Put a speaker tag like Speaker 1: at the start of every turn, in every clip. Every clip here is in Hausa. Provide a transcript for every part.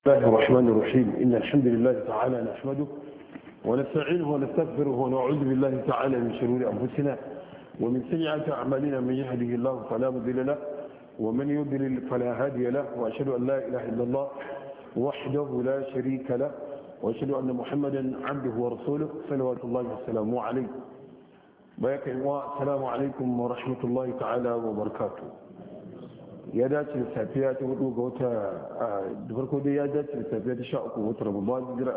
Speaker 1: بسم الله الرحمن الرحيم إن الحمد لله تعالى نحمده ونستعينه ونستغفره ونعوذ بالله تعالى من شرور أنفسنا ومن سيئات أعمالنا. من يهده الله فلا مضل له ومن يضلل فلا هادي له، وأشهد أن لا إله إلا الله وحده لا شريك له، وأشهد أن محمدا عبده ورسوله صلوات الله وسلامه عليه. السلام عليكم ورحمة الله تعالى وبركاته. ya dace da safiya ta 4 ga wata da farko dai ya dace da safiya ta 13 wata Ramadan jira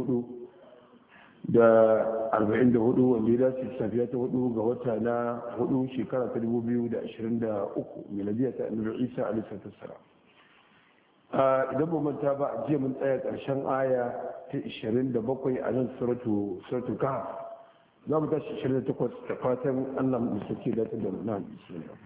Speaker 1: 1444 wanda ya dace da safiya ta 4 ga wata na 4 shekara ta 2023 miladiya ta Annabi Isa alaihi salam. Idan ba manta ba a jiya mun tsaya karshen aya ta 27 a nan suratu Kahf. Za mu tashi 28 da fatan Allah mu sake da ta da nan bismillah.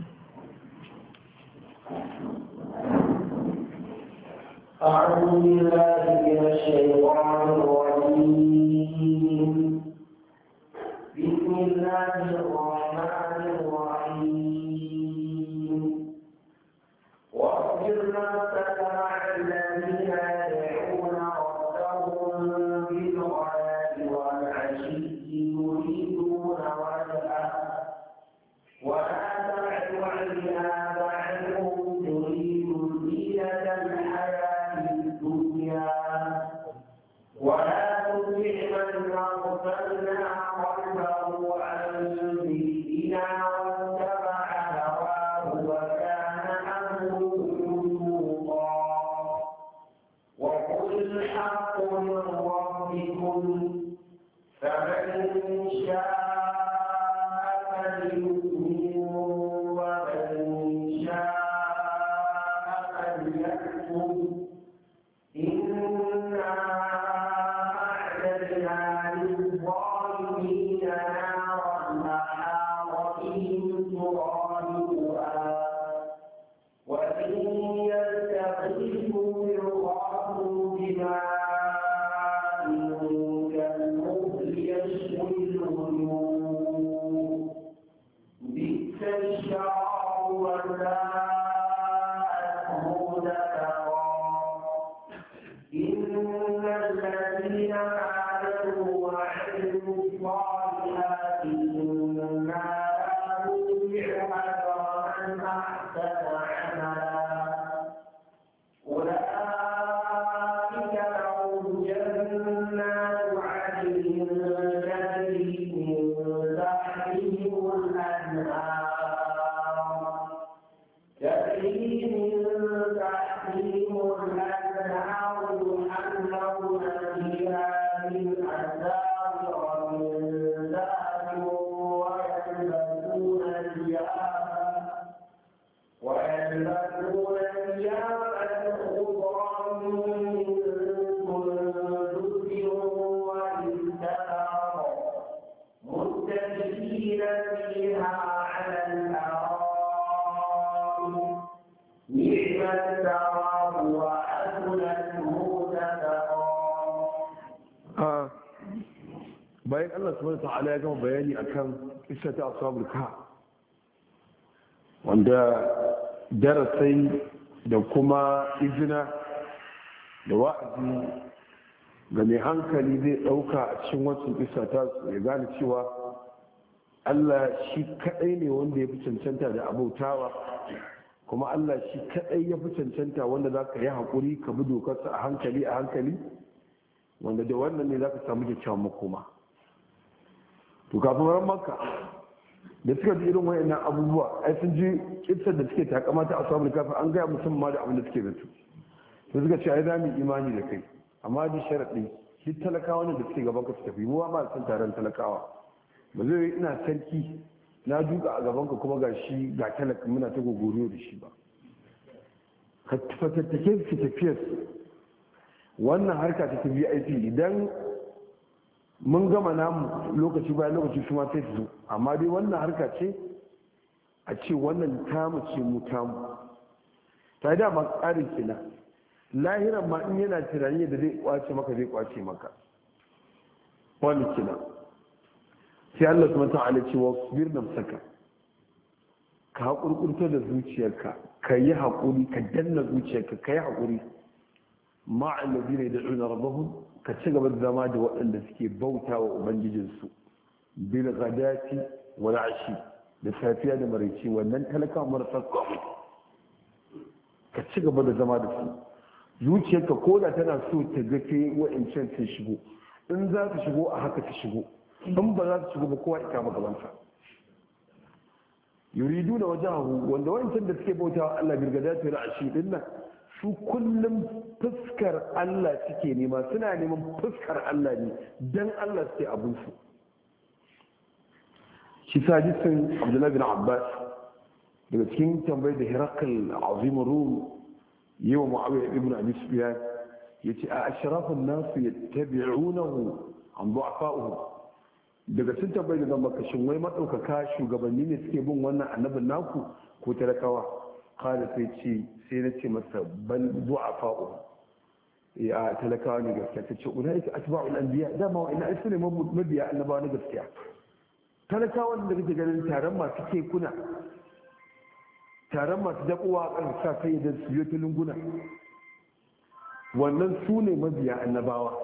Speaker 2: أعوذ بالله من الشيطان الرجيم. بسم الله الرحمن الرحيم. واصبر نفسك مع الذين يدعون ربهم بالغداة والعشي يريدون وجهه ولا تعد عيناك ولا تطع من أغفلنا قلبه عن ذكرنا واتبع هواه وكان أمره فرطا. وقل الحق من ربكم فمن شاء فليؤمن ومن شاء فليكفر.
Speaker 1: bayan Allah subhanahu wa ta'ala ya gama bayani akan kissa ta ashabul kahf wanda darasai da kuma izina da wa'azi ga mai hankali zai dauka a cikin wancan kissa ta ya gane cewa Allah shi kadai ne wanda ya fi cancanta da abautawa, kuma Allah shi kadai ya fi cancanta wanda za ka yi haƙuri ka bi dokarsa a hankali wanda da wannan ne za ka samu kyakkyawan makoma. To kafin ran makka da suka ji irin wayannan abubuwa ai sun ji kitsar da suke takama ta ashabul kahf an gaya mutum ma da abin da suke zato. To suka ce ai za mu imani da kai amma da sharadi shi talakawa ne da suke gaban ka su tafi mu ma san taron talakawa ba zai ina sarki na duka a gaban ka kuma gashi ga talaka muna ta gogoriyo da shi ba. Ka fatattake su tafiyar wannan harka ta VIP idan mun gama namu lokaci bayan lokaci su ma sai su zo, amma dai wannan harka ce a ce wannan tamu ce mu tamu ta da ma tsarin kina lahiran ma in yana tunani da zai kwace maka wani kina sai Allah subhanahu wa ta'ala ce wasbir nafsaka ka haƙurƙurta da zuciyarka ka yi haƙuri ka danna zuciyarka ka yi haƙuri ma'al ladina yad'una rabbahum ka ci gaba da zama da waɗanda suke bauta wa ubangijinsu bil ghadati wal ashi da safiya da maraice wannan talaka marasa komai ka ci gaba da zama da su zuciyarka ko da tana so ta ga kai wa'ancan ta shigo in za ta shigo a haka ta shigo in ba za ta shigo ba kowa ita magabansa yuridu na wajahu wanda wa'ancan da suke bautawa Allah bil ghadati wal ashi din nan su kullum fuskar Allah suke nema suna neman fuskar Allah ne dan Allah suke abinsu shi sadisin abdullahi bin abbas daga cikin tambayar da hirakal azimin rum yi wa mu'awiyar ibn abi sufyan ya ce a ashrafin nasu ya tabi'unahu an du'afa'uhu daga sun tambayar da makashin wai maɗaukaka shugabanni ne suke bin wannan annabin naku ko talakawa kada sai na ce masa bal du'afa'uhu ya talakawa ne gaskiya ta ce ulaika atba'ul anbiya dama wa ina su ne mabiya annabawa na gaskiya talakawan da kake ganin taron masu kekuna taron masu dakowa a sa kai da su yi tulunguna wannan su ne mabiya annabawa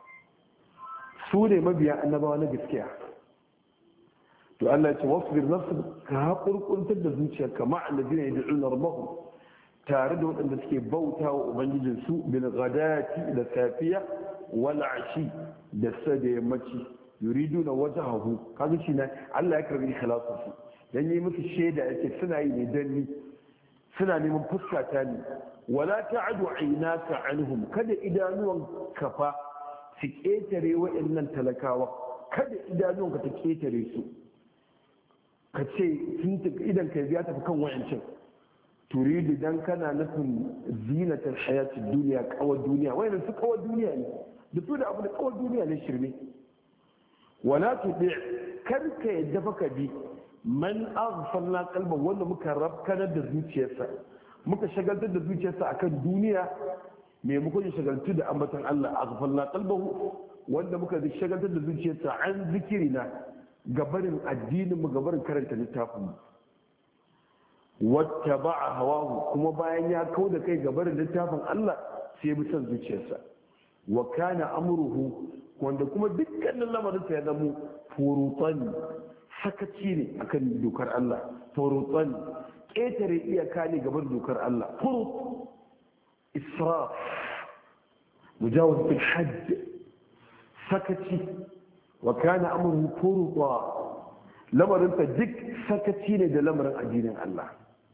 Speaker 1: na gaskiya to Allah ya ce wasbir nafsaka ka hakurkuntar da zuciyarka ma'al ladina yad'una rabbahum tare da waɗanda suke bauta wa ubangijinsu bil ghadati da safiya wal ashi da sada yammaci yuriduna wajhahu kaga shi ne Allah ya karbi ikhlasu su dan yi musu shaida yake suna yi ne dan ni suna neman fuska ta ne wala ta'adu aynaka anhum kada idanuwan kafa su ketare wa'annan talakawa kada idanuwan ka ta ketare su ka ce sun idan kai ya tafi kan wa'ancin turidu dan kana nufin zinatar hayatid duniya kawar duniya wayannan su kawar duniya ne da su da abu da kawar duniya ne shirme wala tuɗi karka yadda baka bi man aghfalna qalban wanda muka rabkanar da zuciyarsa muka shagaltar da zuciyarsa akan duniya maimakon ya shagaltu da ambaton Allah aghfalna qalbahu wanda muka shagaltar da zuciyarsa an zikirina gabarin addinin mu gabarin karanta littafin mu wattaba'a hawahu kuma bayan ya kauda kai gabarin littafin Allah sai bi son zuciyarsa wa kana amruhu wanda kuma dukkanin lamarinsa ya zama furutan sakaci ne akan dokar Allah furutan ƙetare iyaka ne gaban dokar Allah furut israf mujawaz bil hadd sakaci wa kana amruhu furuta lamarinsa duk sakaci ne da lamarin addinin Allah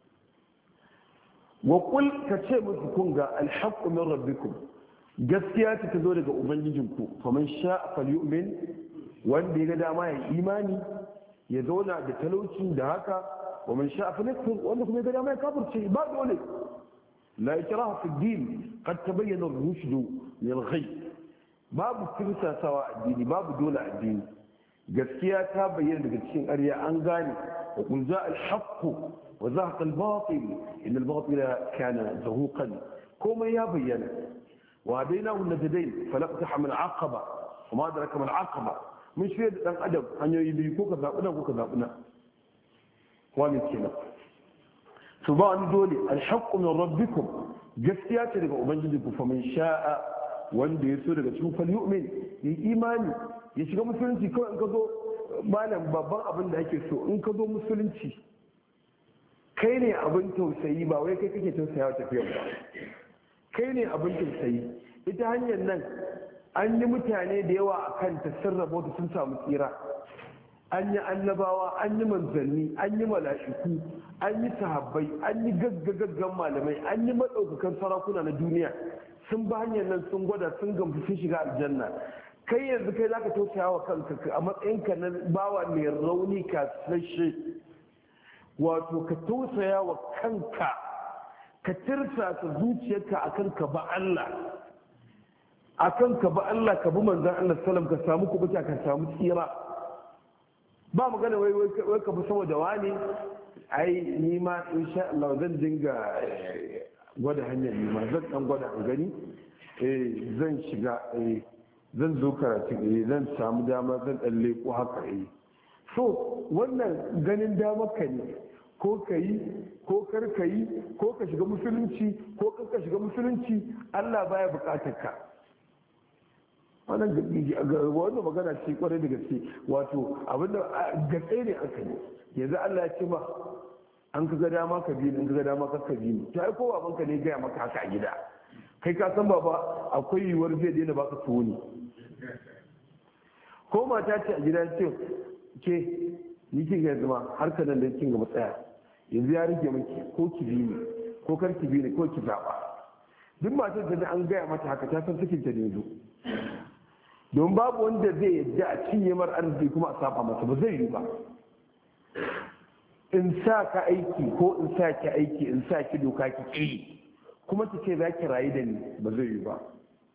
Speaker 1: wa qul ka ce musu kun ga alhaqqu min rabbikum gaskiya ta zo daga ubangijinku faman sha falyu'min wanda ya ga dama ya imani ya zauna da talauci da haka wa man sha falyakfur wanda kuma ya ga dama ya kafirce ba dole la ikraha fi din qad tabayyana ar-rushd min al-ghayb babu kirsasawa addini babu dole addini gaskiya ta bayyana daga cikin ƙarya an gane wa qul za'a al-haqq wa zahaqa al-batil inna al-batila kana zahuqan komai ya bayyana وهديناه النجدين فلقتح من عقبة وما أدرك من عقبة من شيء دان أدب أن يبيكوك ذابنا وكذابنا ومن كنا سبحان دولي الحق من ربكم جفتيات لك أبنجدكم فمن شاء wanda ya so daga cikin falyu'min yi imani ya shiga musulunci kawai in ka zo malam babban abin da ake so in ka zo musulunci kai ne abin tausayi ba wai kai kake tausaya wa tafiyar ba kai ne abin tausayi ita hanyar nan an yi mutane da yawa a kanta sun rabota sun samu tsira an yi annabawa an yi manzanni an yi mala'iku an yi sahabbai an yi gaggagaggan malamai an yi maɗaukakan sarakuna na duniya sun ba hanyar nan sun gwada sun gamsu sun shiga aljanna kai yanzu kai zaka tausaya wa kanka a matsayinka na bawa mai rauni ka sashe wato ka tausaya wa kanka ka tirsasa zuciyarka akan ka ba Allah akan ka ba Allah ka bi manzon Allah sallam ka samu kubuta ka samu tsira ba magana wai ka bi saboda wani ai ni ma insha Allah zan dinga gwada hanyar ni ma zan dan gwada in gani zan shiga zan zo karatu zan samu dama zan dan leko haka so wannan ganin damar ka ne ko ka yi ko kar ka yi ko ka shiga musulunci ko kar ka shiga musulunci Allah baya bukatar ka. Wannan magana ce kwarai da gaske, wato abinda gaske ne aka yi. Yanzu Allah ya ce ma an ka ga dama ka bi in ka ga dama ka bi ni, ta ko babanka ne gaya maka haka a gida, kai ka san baba akwai yiwuwar zai daina baka tuwo ne. Ko mata ce a gida ce ke ni kin ga zama har ka nan da kin ga matsaya yanzu ya rage miki ko ki bi ni ko kar ki bi ni ko ki zaba. Duk matar da an gaya mata haka ta san sakin ta ne zo, don babu wanda zai yadda a cinye mar arziki kuma a saba masa, ba zai yi ba. In sa ka aiki ko in sa ki aiki in sa ki doka ki ƙi kuma ki ce za ki rayu da ni, ba zai yi ba.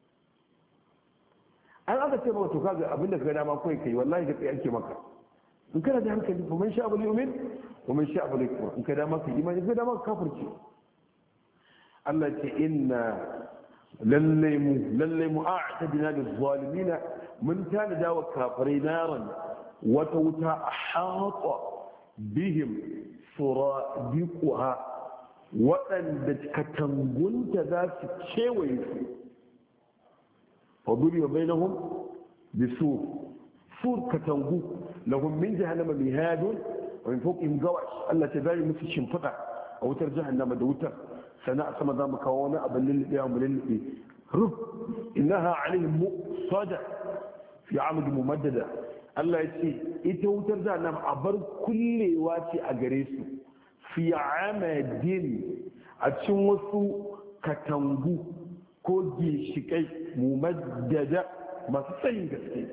Speaker 1: An aka ce maka to kaga abin da ka ga dama kawai kai, wallahi da kai ake maka. In kana da hankali fa man sha'a yu'min wa man sha'a yakfur, in ka dama ka imani, in ka dama ka kafirci. Allah ce inna lallai mu a'tadina lil-zalimina mun tanada wa kafirai naran wata wuta ahata bihim suradiquha, waɗanda katangunta za su kewaye su. faduri wa bainahum bisur, sur katangu lahum min jahannama mihadun wa min fawqihim gawash. Allah ta zai musu shimfiɗa a wutar jahannama da wutar, sana a sama za mu kawo wani abin lulluɓe mu lulluɓe rub innaha alaihim muqsada fi amud mumaddada. Allah ya ce ita wutar jahannama a bar kullewa ce a gare su, fi amadin a cikin wasu katangu ko ginshikai mumaddada masu tsayin gaske.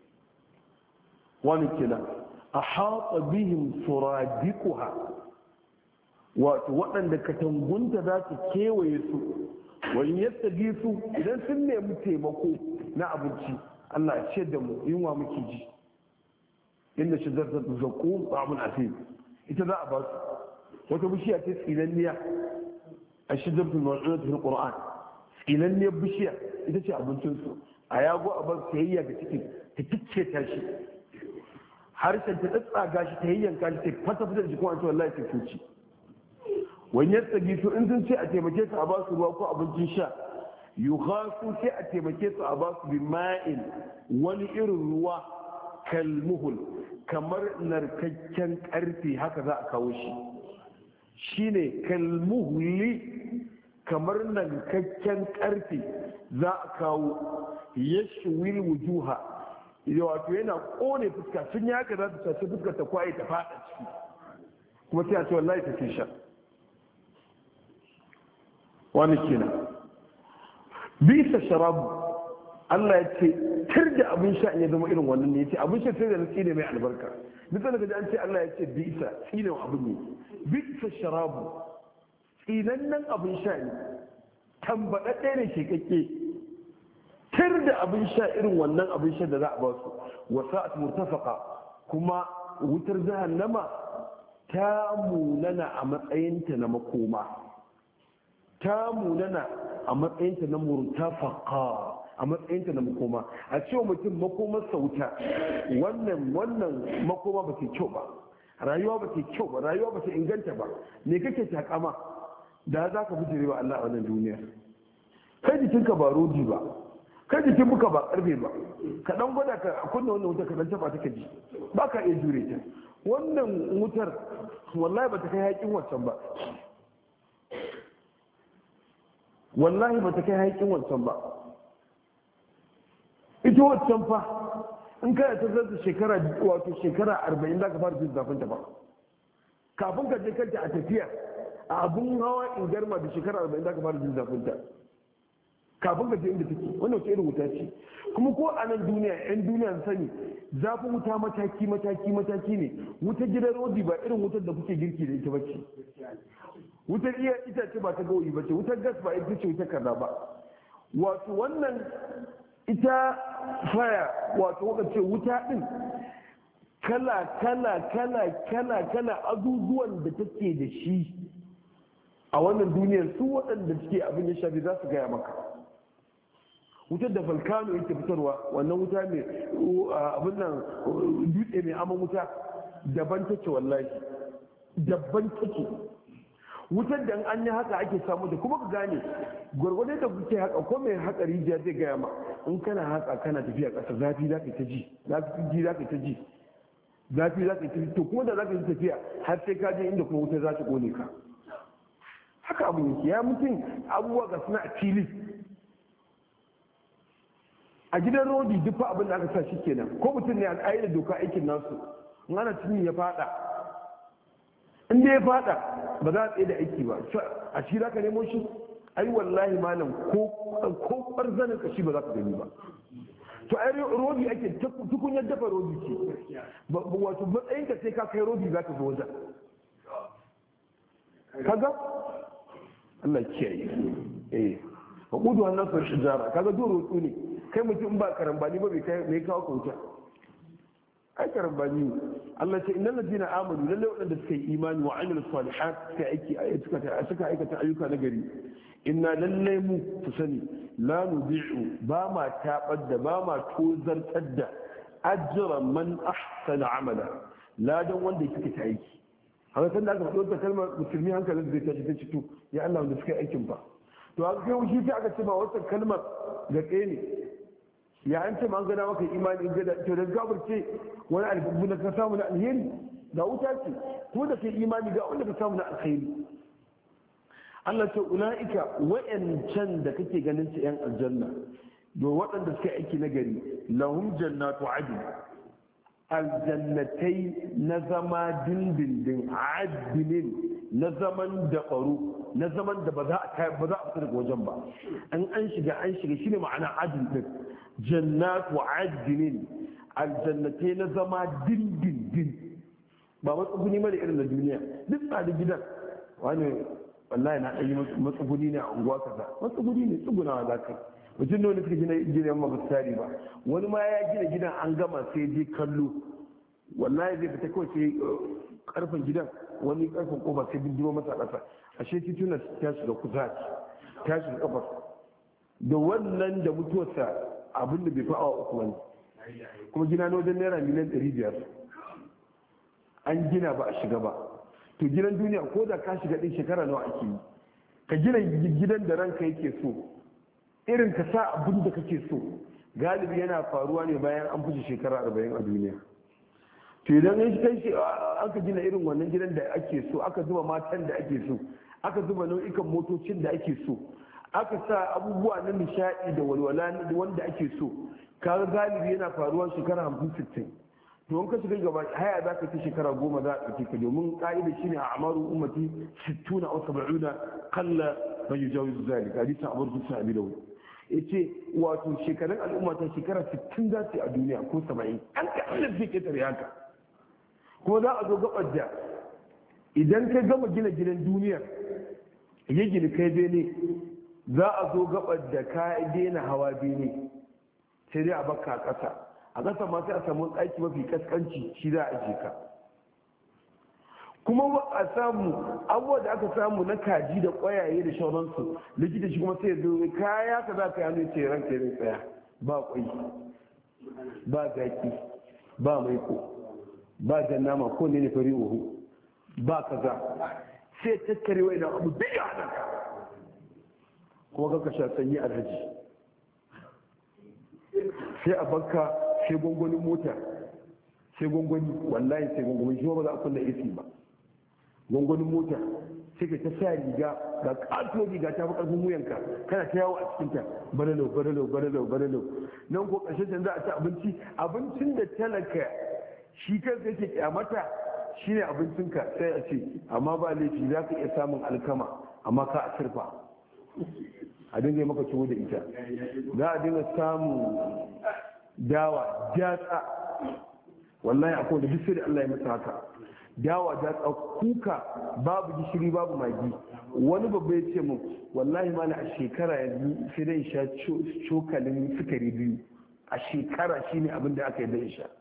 Speaker 1: wani kina a haɗa bihim suradiquha, wato waɗanda katangunta za su kewaye su. wani yadda su idan sun nemi taimako na abinci, Allah ya ce da mu yunwa muke ji, inda shi zarta zaƙo ba'amun asim, ita za a ba su. wata bishiya ce tsinanniya a shi zarta ma'aunatu fil qur'an, tsinanniyar bishiya ita ce abincinsu. a yago a bar sayayya ga cikin ta kicce ta shi, harshen ta tsatsaga shi ta yayyanka shi ta fata fitar jikin wani wallahi ta cuci. wani yadda gisu in sun ce a taimake su a ba su ruwa ko abincin sha, yughasu sai a taimake su a ba su bima'in wani irin ruwa kalmuhul, kamar narkakken karfe haka za a kawo shi. shine kalmuhuli, kamar narkakken karfe za a kawo. yashwil wujuha, wato yana kone fuska, sun yi haka za ta sace fuskar ta kwaye ta fada ciki, kuma sai a ce wallahi ta ce sha. wani kenan bisa sharabu. Allah ya ce tar da abin sha in ya zama irin wannan ne, ya ce abin sha sai da nasi ne mai albarka. duk da kaji an ce Allah ya ce bisa tsinin abin ne, bisa sharabu tsinannen abin sha ne, tambaɗaɗɗe ne shekakke. tar da abin sha irin wannan abin sha da za a ba su. wasa'at murtafaqa, kuma wutar jahannama ta munana a matsayinta na makoma, ta munana a matsayinta na murtafaqa, a matsayinta na makoma. a cewa mutum makomar sauta, wannan makoma ba ta kyau ba, rayuwa ba ta kyau ba, rayuwa ba ta inganta ba. me kake takama da za ka bijire wa Allah a wannan duniya? kai jikinka ba rodi ba, kai jikin muka ba karfe ba, ka dan gwada ka kunna wannan wutar ka dan taba ta ji, ba ka iya jure ta. wannan wutar wallahi ba ta kai haƙin wancan ba, wallahi ba ta kai haƙin wancan ba. ita wancan fa in kana ta zarta shekara 40 za ka fara jin zafin ta ba, kafin ka je kanta a tafiya a abun hawa in garma da shekara 40 za ka fara jin zafin ta, kafin ka je inda take. wannan wace irin wuta ce? kuma ko a nan duniya yan duniya sani zafin wuta mataki ne. wutar gidan rodi ba irin wutar da kuke girki da ita bace, wutar iya itace ba ta gawayi bace, wutar gas ba ita ce wutar kaza ba. wato wannan ita faya, wato waka ce wuta din kala azuzuwan da take da shi a wannan duniyar, su waɗanda suke abin ya shafi za su gaya maka. wutar da volcano yake fitarwa, wannan wuta mai abin nan dutse mai aman wuta daban take wallahi, dabban take. Wutar da an yi haka ake samu da kuma ka gane gwargwadon da kuke haka ko mai haka rijiya zai gaya ma in kana haka kana tafiya ƙasa zafi za ka ta ji zafi za ka ta ji zafi za ka ta ji to kuma da za ka yi tafiya har sai ka je inda kuma wutar za ta ƙone ka. Haka abu yake ya mutum abubuwa ga suna a fili a gidan rodi duk fa abin da aka sa shi kenan ko mutum ne a da doka aikin nasu in ana cinye ya fada in dai ya fada ba za a tsaye da aiki ba a shi za ka nemo shi ai wallahi malam ko ƙwarzanin kashi ba za ka gani ba to ai rodi ake tukunyar dafa rodi ce wato matsayin ka sai ka kai rodi za ka zo wajen kaga Allah kiyaye ba kudu wannan sun shijara kaga zo roƙo ne kai mutum ba karambani ba bai kawo kauta ai karambani Allah ce innal ladina amanu lalle wadanda suka yi imani wa amilus salihat suka aikata ayyuka na gari inna lalle mu su sani la nudi'u ba ma tabar da ba ma tozartar da ajra man ahsana amala ladan wanda yake ta aiki haka san da aka faɗo ta kalmar musulmi hankalin zai tashi ta cito ya Allah wanda suka yi aikin ba to haka kai shi ta aka ce ba wata kalmar ga tsaye ne ya an ce ma an gana maka imani in gada to da gabarce wani albubu da ka samu na alheri ga wuta ce kuma da kai imani ga wanda ka samu na alheri Allah ce ula'ika wa'yancan da kake ganin su yan aljanna do waɗanda suka aiki na gari lahum jannatu adn aljannatai na zama dindindin adinin na zaman da ƙwaro na zaman da ba za a fita daga wajen ba an shiga shine ma'ana adin din jannatu adinin aljannatai na zama dindindin ba matsuguni mara irin na duniya duk tsadi gidan wani wallahi na ɗanyi matsuguni ne a unguwa kaza matsuguni ne tsugunawa za ka mutum da wani suka gina gidan ma ba tari ba wani ma ya gina gidan an gama sai je kallo wallahi zai fita kawai sai karfin gidan wani karfin kofa sai bindiro masa ƙasa ashe tituna ta shiga kusa ta shiga kafar da wannan da mutuwarsa abin da bai fi awa uku wani kuma gina na wajen naira miliyan 500 an gina ba a shiga ba to gidan duniya ko da ka shiga ɗin shekara nawa ake yi ka gina gidan da ranka yake so irin ka sa abin da kake so galibi yana faruwa ne bayan an fushi shekara 40 a duniya to idan ya kai shi aka gina irin wannan gidan da ake so aka zuba matan da ake so aka zuba nau'ikan motocin da ake so aka sa abubuwa na nishaɗi da walwala wanda ake so kaga galibi yana faruwa shekara 50-60 to in ka shiga gaba haya za ka ci shekara 10 za a ɗauke ka domin ƙa'ida shine a amaru ummati 60 aw 70 qalla man yujawizu zalika hadisi Abu Musa abi Dawud yace wato shekarun al'umma ta shekara 60 za su yi a duniya ko 70 an ka Allah zai ketare haka ko za a zo gabar da idan ka gama gina gidan duniya ya gina kai bene za a zo gabar da ka daina hawa bene sai dai a baka ƙasa a ƙasa ma sai a samu ɗaki mafi kaskanci shi za a je ka kuma a samu abubuwa da aka samu na kaji da ƙwayaye da shauransu likita shi kuma sai zo kaya ka za ka yano ce ranka ya tsaya ba ƙwai ba zaki ba maiko ba jan nama ko ne fari uhu ba kaza sai tattare wa idan abu bai hada ka kuma ka sha sanyi alhaji sai a bakka sai gwangwanin mota sai gwangwani wallahi sai gwangwani shi ba za a kunna AC ba gwangwanin mota sai ka ta sa riga ga ƙato riga ta fi ƙarfin wuyanka kana ta yawo a cikinta baralo nan ko ƙarshen za a ci abincin da talaka shi kansa yake kyamata shi ne abincinka sai a ce amma ba laifi za ka iya samun alkama amma ka a sirfa a dinga maka ciwo da ita za a dinga samun dawa jatsa wallahi akwai da duk sai da Allah ya masa haka dawa jatsa kuka babu gishiri babu magi wani babba ya ce mun wallahi ma a shekara yanzu sai dai sha cokalin sukari 2 a shekara shine abin da aka yi da sha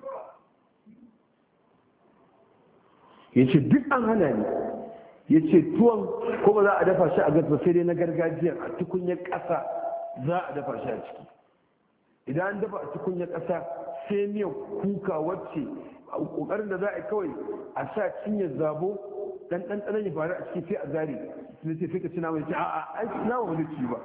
Speaker 1: ya ce duk an hana ni ya ce tuwon ko ba za a dafa shi a gas ba sai dai na gargajiyar a tukunyar ƙasa za a dafa shi a ciki idan an dafa a tukunyar ƙasa sai miyar kuka wacce kokarin da za a yi kawai a sa cinye zabo dan dan ya faru a cikin sai a zari sai sai ka ci nama ya ce a'a ai nama ba zai ci ba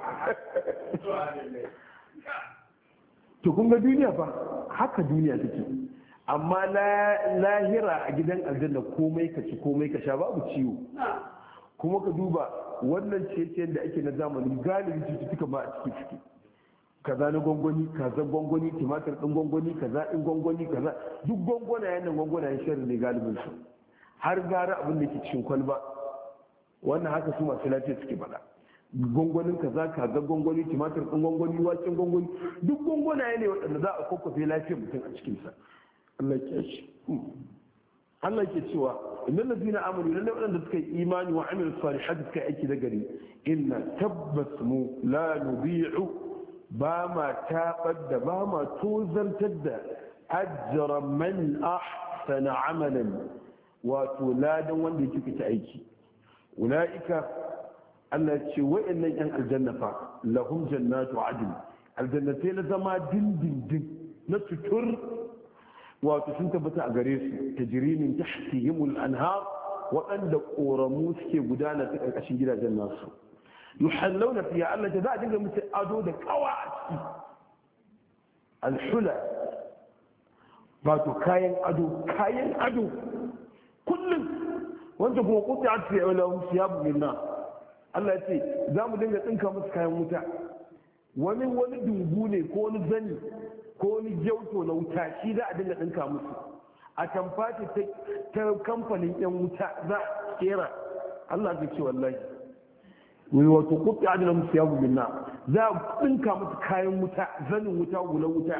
Speaker 1: to kun ga duniya fa haka duniya take amma lahira a gidan aljanna komai ka ci komai ka sha babu ciwo kuma ka duba wannan ciye da ake na zamani galibi cututtuka ma a ciki kaza na gwangwani kaza gwangwani tumatir din gwangwani kaza din gwangwani kaza duk gwangwana yana gwangwana ya sharri ne galibin su har gara abin da ke cikin kwalba wannan haka su masu lafiya suke faɗa gwangwanin kaza kaza gwangwani tumatir din gwangwani waken gwangwani duk gwangwana ne waɗanda za a kwakwafe lafiyar mutum a cikinsa Allah ke shi Allah ke cewa innal ladina amanu lalle waɗanda suka yi imani wa amilu salihati suka yi aiki da gari inna tabbas mu la nubi'u ba ma tabar da ba ma tozartar da ajra man ahsana amalan wato ladan wanda yake fita aiki ulaika Allah ce wa'annan yan aljanna fa lahum jannatu adn aljannatai na zama dindindin na tutur wato sun tabbata a gare su tajrimin tahtihimul anhar waɗanda ƙoramu suke gudana ta ƙarƙashin gidajen nasu yuhallawna fiha Allah ta za a dinga musu ado da kawa a ciki alhula wato kayan ado kullum wanda kuma quti'at fi lahum thiyabun min nar Allah ya ce za mu dinga tsinka musu kayan wuta wani dungu ne ko wani zani ko wani gyauto na wuta shi za a dinga ɗinka musu a tamfati ta kamfanin yan wuta za a kera Allah zai ce wallahi wai wato kuɗi adana musu ya gubinna za a ɗinka musu kayan wuta zanin wuta gulan wuta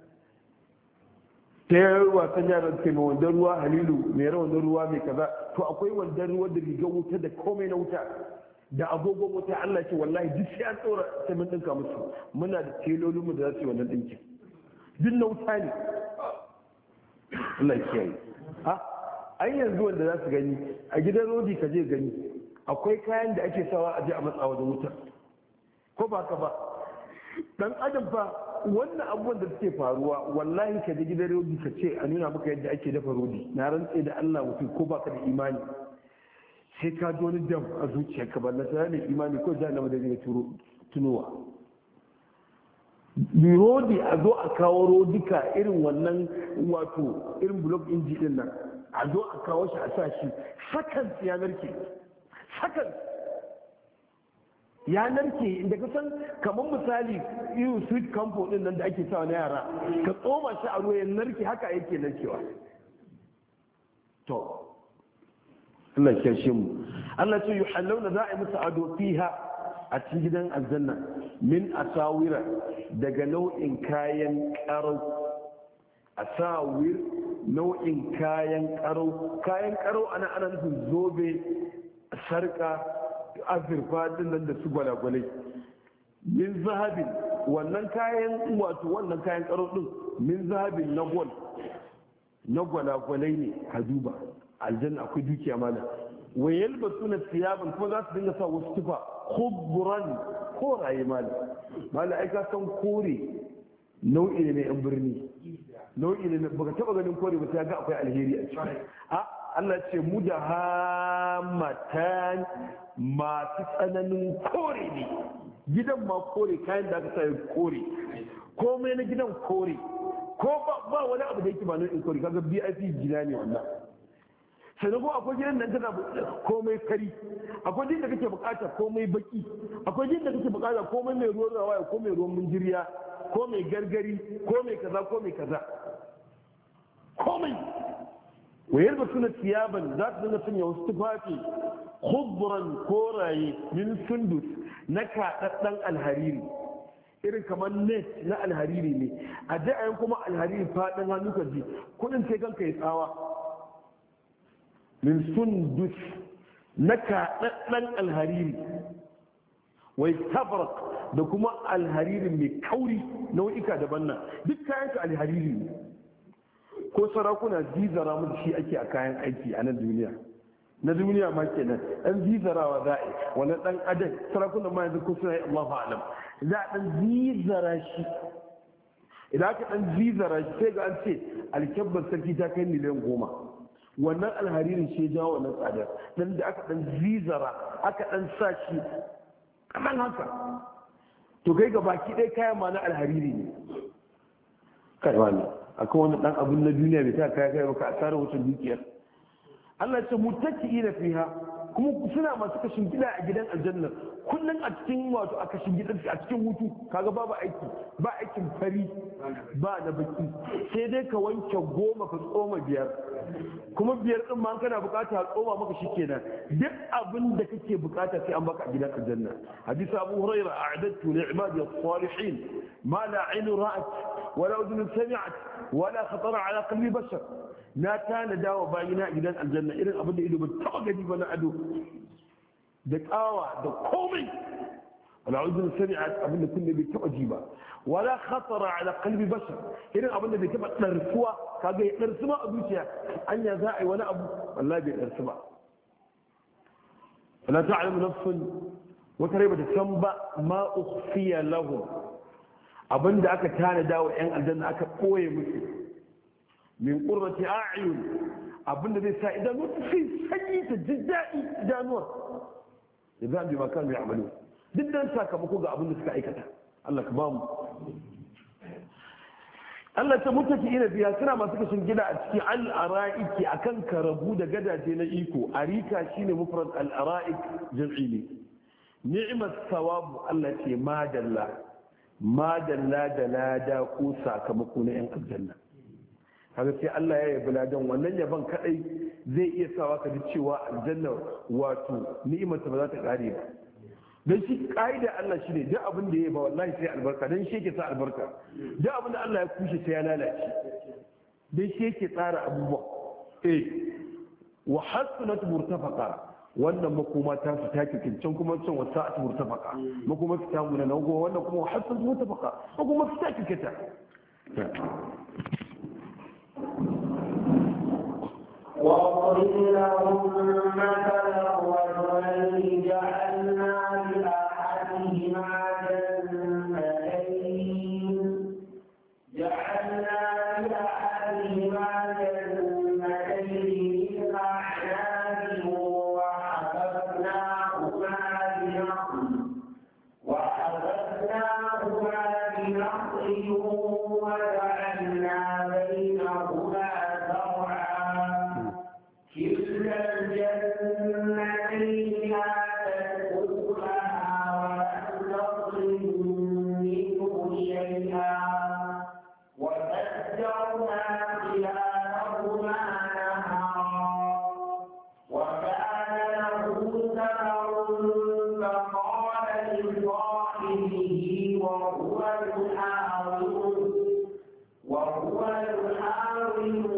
Speaker 1: ta yi wasan yaran suke mai wandan ruwa halilu mai rawan ruwa mai kaza to akwai wandan ruwa da rigar wuta da komai na wuta da agogon wuta Allah ce wallahi duk sai an tsora sai mun ɗinka musu muna da telolinmu da za su yi wannan ɗinkin duk na wuta ne Allah ya kiyaye an yanzu wanda za su gani a gidan rodi ka je gani akwai kayan da ake sawa a je a matsa wajen wutar ko ba ka ba dan adam fa wannan abubuwan da suke faruwa wallahi ka je gidan rodi ka ce a nuna maka yadda ake dafa rodi na rantse da Allah mutum ko baka da imani sai ka ji wani dam a zuciyarka ba na tsaya ne imani ko jahannama da zai tunowa rodi a zo a kawo rodika irin wannan wato irin blok inji din nan a zo a kawo shi a sa shi sakan ya narke sakan ya narke inda ka san kamar misali irin sweet campo din nan da ake sawa na yara ka tsoma shi a ruwa ya narke haka yake narkewa to Allah ya kashe mu Allah ce yuhallawna za a yi musu ado fiha a cikin gidan aljanna min asawira daga nau'in kayan karau asawir nau'in kayan karau ana nufin zobe sarka azurfa din nan da su gwalagwalai min zahabin wannan kayan karau din min zahabin na gwalagwalai ne ka duba aljanna akwai dukiya mana wa yalbasuna thiyaban kuma za su dinga sa wasu tufa khubran koraye mala ai ka san kore nau'i ne na yan birni nau'i ne baka taba ganin kore ba sai ga akwai alheri a ciki Allah ce mudahammatan masu tsananin kore ne gidan ma kore kayan da aka sa kore komai na gidan kore ko ba wani abu da yake ba nau'in kore kaga BIP gida ne wannan sannan kuma akwai gidan nan tana komai kari akwai jin da kake bukata komai baki akwai jin da kake bukata komai mai ruwan rawaya ko mai ruwan munjiriya ko mai gargari ko mai kaza komai wayar ba suna tiyaban za su dinga sanya wasu tufafi khubran koraye min sundus na kaɗaɗɗen alhariri irin kamar net na alhariri ne a da'ayin kuma alhariri faɗin hannu ka ji kudin sai kanka ya tsawa min sundus na kaɗaɗɗen alhariri wai tabrak da kuma alhariri mai kauri nau'ika daban nan duk kayanka alhariri ne ko sarakuna zizara musu shi ake a kayan aiki a nan duniya na duniya ma kenan dan zizarawa za a wani dan adam sarakuna ma yanzu ko suna yi Allahu a'lam za a dan zizara shi idan aka dan zizara shi sai ga an ce alkyabbar sarki ta kai miliyan 10, wannan alharirin shi ya jawo wannan tsadar dan da aka dan zizara aka dan sa shi kaman haka to kai ga baki ɗaya kayan ma na alhariri ne kai wani akwai wani dan abun na duniya bai ta kaya kai baka asarar wata dukiyar Allah ya ce muttaqiina fiha kuma suna masu kashin gida a gidan aljanna kullum a cikin wato a kashin gidan a cikin hutu kaga babu aiki ba aikin fari ba na baki sai dai ka wanke 10 ka tsoma 5 kuma 5 din ma kana bukata a tsoma maka shikenan duk abin da kake bukata sai an baka a gidan aljanna hadisi Abu Hurairah a'adatu li'ibadi as-salihin ma la 'ainu ra'at wala udhun sami'at wala khatara 'ala qalbi bashar na tanada wa bayina gidan aljanna irin abin da ido ba taba gani ba na ado da kawa da komai wala udhun sami'at abin da kunne bai taba ji ba wala khatara ala qalbi bashar irin abin da bai taba darsuwa kaga ya darsu ma a zuciya anya za a yi wani abu wallahi bai darsu ba wala ta'lamu nafsun wata rai bata san ba ma ukhfiya lahum abinda aka tanada wa yan aljanna aka koye musu min qurrati a'yun abinda zai sa idan mutum sanyi ta jin daɗi idanuwar da za a bi makar mai amalu duk dan sakamako ga abinda suka aikata Allah ka ba mu Allah ta mutaki ina biya suna masu kashin gida a cikin al'ara'iki akan karabu da gadaje na iko arika shine mufrad al'ara'ik jam'i ne ni'mat sawabu Allah ce madalla da lada ko sakamako na yan aljanna kaga sai Allah ya yabi ladan wannan yaban kadai zai iya sawa ka ji cewa aljanna wato ni'imarta ba za ta kare ba dan shi kaida Allah shine duk abin da yayi ba wallahi sai albarka dan shi yake sa albarka duk abin da Allah ya kushe sai ya lalace dan shi yake tsara abubuwa wa hasanat murtafaqa wannan makoma ta su take kincan kuma can wasa'at murtafaqa makoma ta mu na nago wannan kuma hasanat murtafaqa makoma ta take kita
Speaker 2: وَاضْرِبْ لَهُم مَّثَلًا رَّجُلَيْنِ جَعَلْنَا لِأَحَدِهِمَا جَنَّتَيْنِ مِنْ أَعْنَابٍ وَحَفَظْنَاهُمَا بِنَخْلٍ وَجَعَلْنَا بَيْنَهُمَا كِلْتَا الْجَنَّتَيْنِ آتَتْ أُكُلَهَا وَلَمْ تَظْلِم مِّنْهُ شَيْئًا وَفَجَّرْنَا خِلَالَهُمَا نَهَرًا وَكَانَ لَهُ ثَمَرٌ فَقَالَ لِصَاحِبِهِ وَهُوَ يُحَاوِرُهُ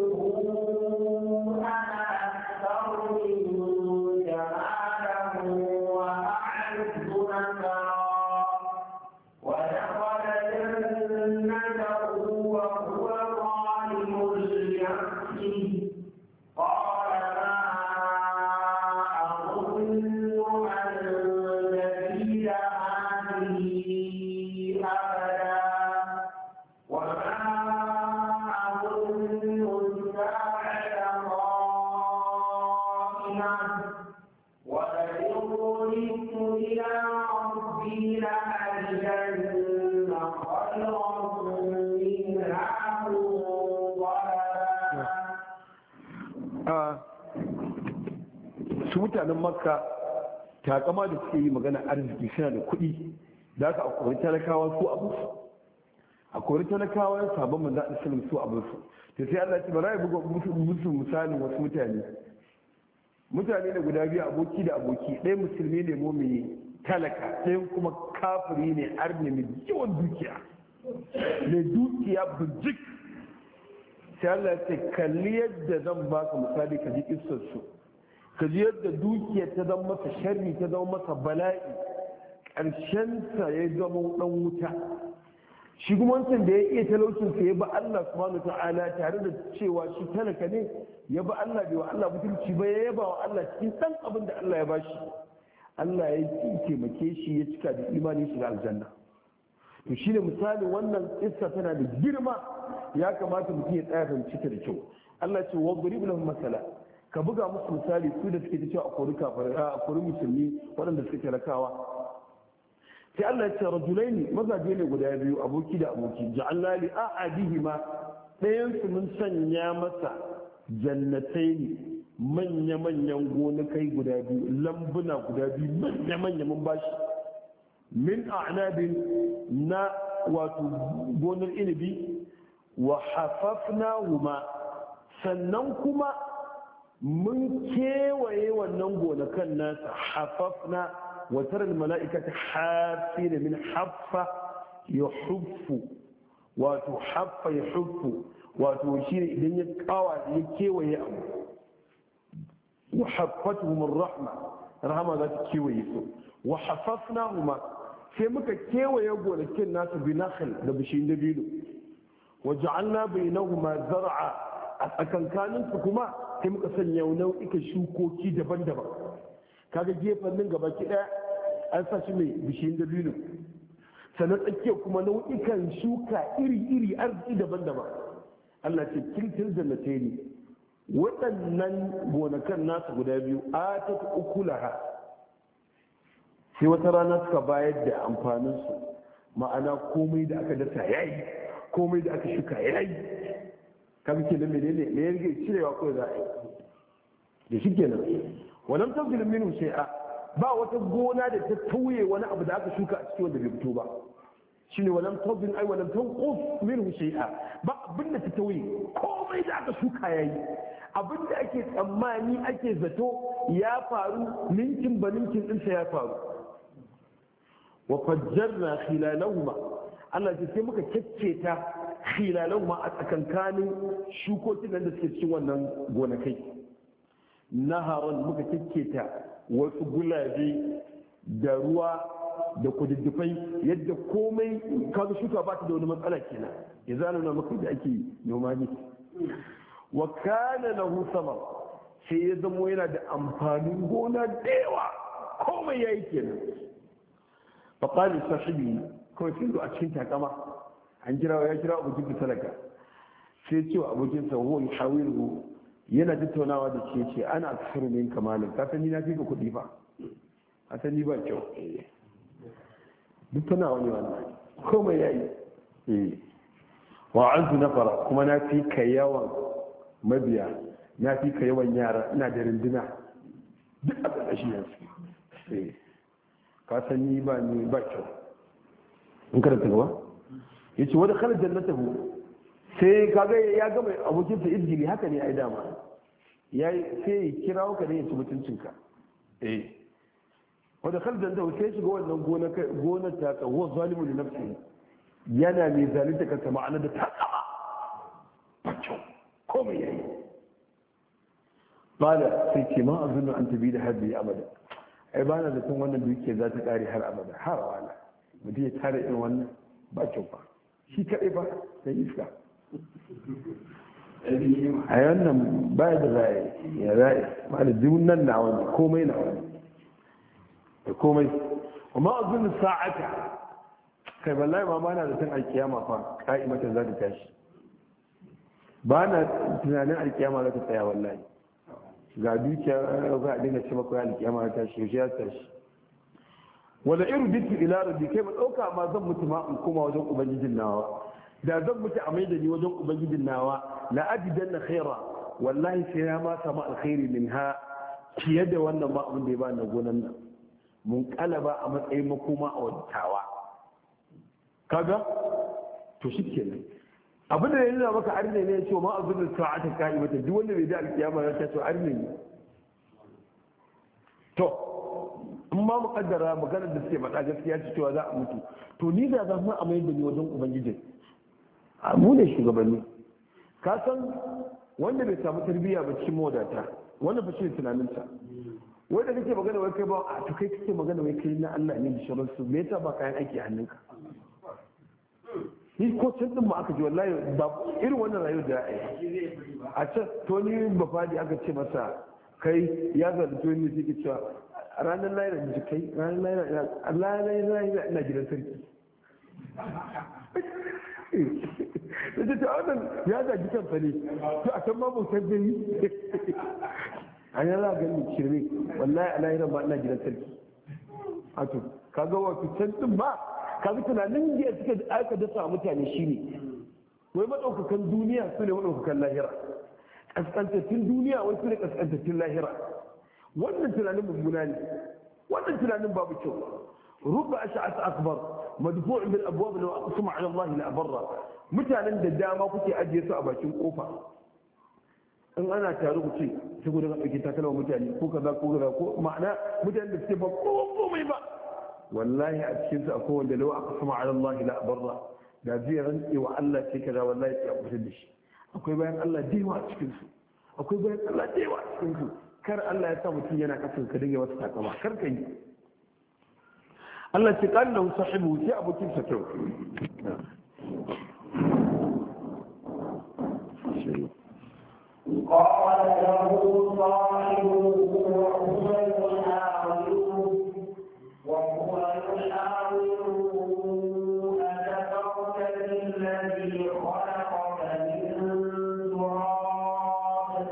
Speaker 1: su mutanen makka takama da suke yi magana arziki suna da kuɗi da aka akwai talakawa su abu su akwai talakawa sabon manzo da sallam su abu su to sai Allah ya ce bara ya buga musu misalin wasu mutane da guda biyu aboki da aboki ɗaya musulmi ne mumini talaka ɗayan kuma kafiri ne arni mai yawan dukiya mai dukiya bijik sai Allah ya ce kalli yadda zan baka misali ka ji kissar su ka ji yadda dukiya ta zama masa sharri ta zama masa bala'i ƙarshenta ya zama ɗan wuta shi kuma wancan da ya iya talaucinsa ya ba Allah subhanahu ta'ala tare da cewa shi talaka ne ya ba Allah bai wa Allah mutunci ba ya yaba wa Allah cikin ɗan abin da Allah ya ba shi Allah ya taimake shi ya cika da imani shi da aljanna to shine misalin wannan kissa tana da girma, ya kamata mutum ya tsaya fahimci ta da kyau. Allah ce wa durib lahum masala, ka buga musu misali su da suke cewa a kori musulmi waɗanda suke talakawa. sai Allah ya ce rajulaini, mazaje ne guda biyu, aboki da aboki, ja'alna li ahadihima, ɗayan su mun sanya masa jannataini, manya-manyan gonakai guda biyu, lambuna guda biyu manya-manya mun bashi, min a'nabin, na wato gonar inibi, wa hafafnahuma, sannan kuma mun kewaye wannan gonakan nasa, hafafna wa taral mala'ikata hafina min haffa yahuffu, wato haffa yahuffu, wato shine idan ya kawa ya kewaye abu, wa haffatuhum ar-rahma, rahama za ta kewaye su, wa hafafnahuma, sai muka kewaye gonakin nasu bi nakhl, da bishin dabino, wa ja'alna bainahuma zar'a, a tsakankanin su kuma sai muka sanya nau'ikan shukoki daban-daban. Kaga gefen nan gaba ki daya an sa shi mai bishin dabino, sannan tsakiya kuma nau'ikan shuka iri-iri, arziki daban-daban. Allah ce kiltil jannatayn, waɗannan gonakan nasu guda biyu, atat ukulaha, sai wata rana suka bayar da amfaninsu, ma'ana komai da aka dasa yayi, komai da aka shuka yayi. Kan ke nan menene ne ya rige cirewa ko za a yi da shi kenan. Wannan tafsirin minu shay'a, ba wata gona da ta tauye wani abu da aka shuka a cikin wanda bai fito ba, shine wannan tafsirin ai wannan tanqus minhu shay'a, ba abin da ta tauye, komai da aka shuka yayi, abin da ake tsammani ake zato ya faru, ninkin ba ninkin ɗinsa ya faru. Wa fajjarna khilalahuma, Allah ya sai muka kekketa khilalahuma a tsakankanin shukokin nan da suke cikin wannan gonakai. Naharan, muka kekketa wasu gulabe da ruwa da kududdufai, yadda komai kaga shuka ba ta da wani matsala kenan, ya zana maka da ake noma ne. Wa kana lahu samar, sai ya zamo yana da amfanin gona da yawa, komai yayi kenan. faƙali sahibi, kawai sai zo a cikin takama, an ya kira abokin talaka, sai ce wa abokinsa huwa yuhawiru, yana tattaunawa da ce ana aksaru min kamalin, ka san ni na fi ka kuɗi fa, ka san ni ba kyau, duk tana wani wannan komai yayi. wa antu nafara, kuma na fi ka yawan mabiya, na fi ka yawan yara, ina da rinduna duk a ƙarƙashin yansu, ka san ni ba kyau. in karanta gaba ya ce wadda khalar jannatahu, sai kaga ya gama abokinsa izgili, haka ne ai dama sai ya kira ka ne ya ci mutuncinka. wadda khalar jannatahu, sai shiga wannan gonar ta tsawo zalimu da nafsi, yana mai zalunta kansa, ma'ana da ta kama ba kyau komai yayi. bala sai ce ma azunnu an tabi da haddi abada, ai ba na zaton wannan dukiya za ta kare har abada, har wala mutum ya tare irin wannan ba kyau ba, shi kaɗai ba da iska a wannan baya da zai ya zai ma da nan na wani komai na wani da komai. amma a zunin sa'ata, kai wallahi ma ba na zaton alkiyama fa ka'imatan za ta tashi, ba na tunanin alkiyama za ta tsaya wallahi. ga dukiya za a dinga ce maka alkiyama ta tashi, yaushe ya tashi. wala irin bitu ila rabbi, kai ba dauka ma zan mutu ma in koma wajen ubangijin nawa, da zan mutu a maida ni wajen ubangijin nawa, la ajidanna khaira, wallahi sai ya ma samu alkhairi minha, fiye da wannan ma abin da ya ba na gonan nan, mun kalaba a matsayin makoma a wadattawa. kaga to shi kenan abin da ya nuna maka arne ne ya ce ma azubin sa'ata ka'imata, duk wanda bai da alkiyama ya ce arne ne. to in ma muƙaddara maganar da suke faɗa gaskiya ce cewa za a mutu, to ni da za mu amai da ni wajen ubangijin, a mu ne shugabanni. ka san wanda bai samu tarbiyya ba cikin mawadata, wanda fa shi tunaninsa, wanda kake magana wai kai ba a to kai kake magana wai kai na Allah ne da shirinsu, me yasa ba kayan aiki a hannunka? ni ko can din mu aka ji wallahi ba irin wannan rayuwar da a can to ni ba fadi aka ce masa kai ya zaɓi to ni sai cewa ranar lahira da kai ranar lahira ina gidan sarki da ta wannan ya zagi kansa ne to a kan babu san zai yi a yana ganin shirme wallahi a lahiran ba ina gidan sarki a to kaga wato can din ba kaga tunanin da suka aka dasa mutane shine wai madaukakan duniya su ne madaukakan lahira kaskantattun duniya wai su ne kaskantattun lahira wannan tunanin mummuna ne wannan tunanin babu kyau rubba ash'at akbar madfu' bil abwab wa aqsama ala Allah la barra mutanen da dama kuke ajiye su a bakin kofa in ana tare ku ce sai ku daga dauke takalma mutane ko kaza ko ma'ana mutanen da suke ba komai ba wallahi a cikin su akwai wanda law aqsama ala Allah la barra da zai rantse wa Allah ce kaza wallahi sai a kusa da shi akwai bayan Allah da yawa a cikin su akwai bayan Allah da yawa a cikin su kar Allah ya sa mutum yana kasan ka dinga masa takama kar ka yi Allah ce kan lahu sahibu sai abokin sa kyau
Speaker 2: قال له صاحبه وهو يحاوره أكفرت بالذي خلقك من تراب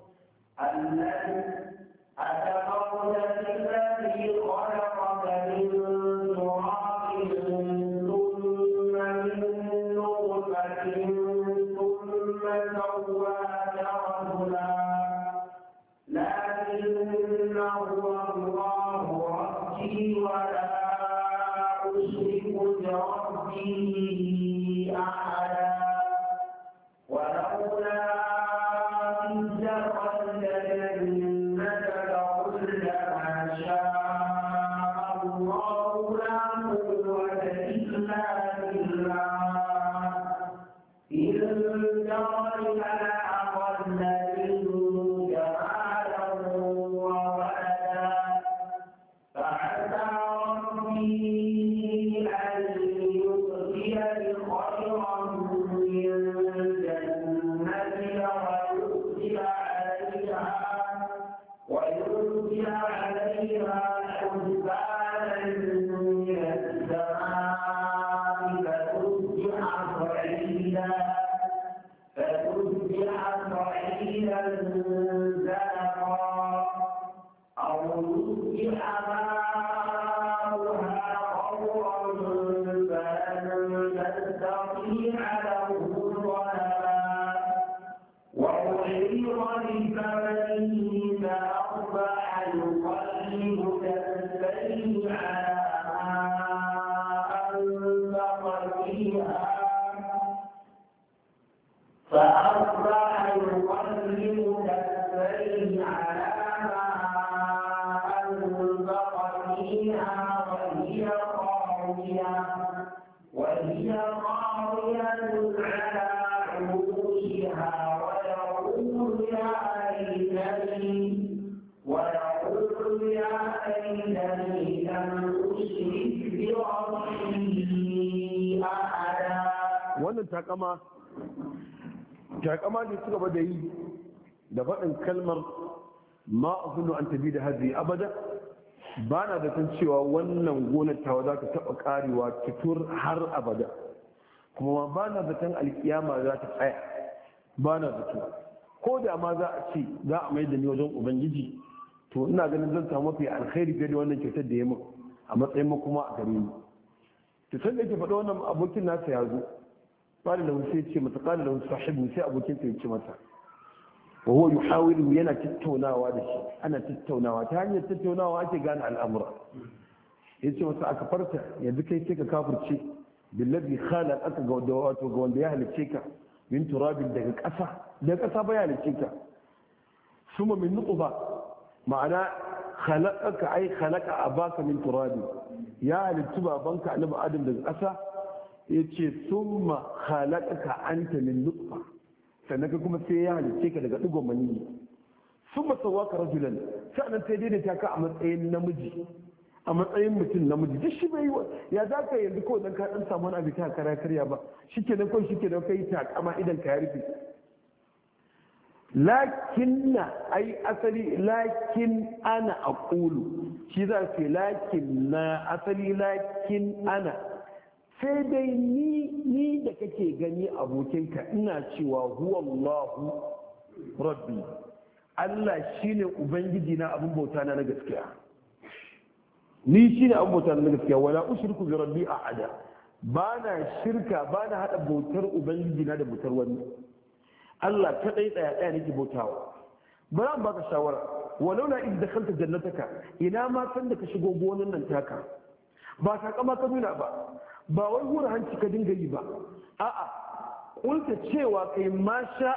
Speaker 2: فأصبح يقلب كفيه على ما أنفق فيها وهي خاوية على عروشها ويقول يا ليتني لم أشرك بربي أحدا.
Speaker 1: wannan takama ne suka bada yi da faɗin kalmar ma azunnu an tabi da hadri abada ba na da san cewa wannan gonar tawa za ta taɓa ƙarewa tutur har abada, kuma ba na zaton alkiyama za ta tsaya, ba na zato ko da ma za a ce za a mai da ni wajen ubangiji to ina ganin zan samu mafi alkhairi fiye da wannan kyautar da ya min a matsayin makoma a gare ni. to san da yake faɗa wannan abokin nasa ya zo قال له سيد شيء قال له صاحبه سي ابوكين تيجي masa وهو يحاول yana tattaunawa da shi ana tattaunawa ta hanyar tattaunawa ake gane al'amura yace masa aka farta yanzu kai sai ka kafirce billazi khalaqaka ga wato ga wanda ya halice ka min turabin daga ƙasa ba ya halice ka suma min nutfa ma'ana khalaqaka ai khalaqa abaka min turabin ya halitu babanka annabi adam daga ƙasa yace summa khalaqaka anta min nutfa sannan ka kuma sai ya halice ka daga digon maniyyi summa sawaka rajulan sannan sai daidaita ka a matsayin namiji a matsayin mutum namiji duk shi bai ya za ka yanzu ko dan ka dan samu wani abu ta kara karya ba shikenan ko shikenan kai ta kama idan ka ya rufe lakinna ai asali lakin ana aqulu shi za ce lakin na asali lakin ana sai dai ni da kake gani abokinka ina cewa huwallahu rabbi, Allah shine ubangiji na abin bauta na gaskiya, ni shine abin bauta na gaskiya, wala ushriku bi rabbi ahada, bana shirka bana hada bautar ubangiji na da bautar wani, Allah kadai tsaya nake bautawa. bari an baka shawara, walau na idda dakhalta jannataka, ina ma san da ka shigo gonan nan taka, ba takama ka nuna ba wai hura hanci ka dinga yi ba, a'a kulta cewa kai masha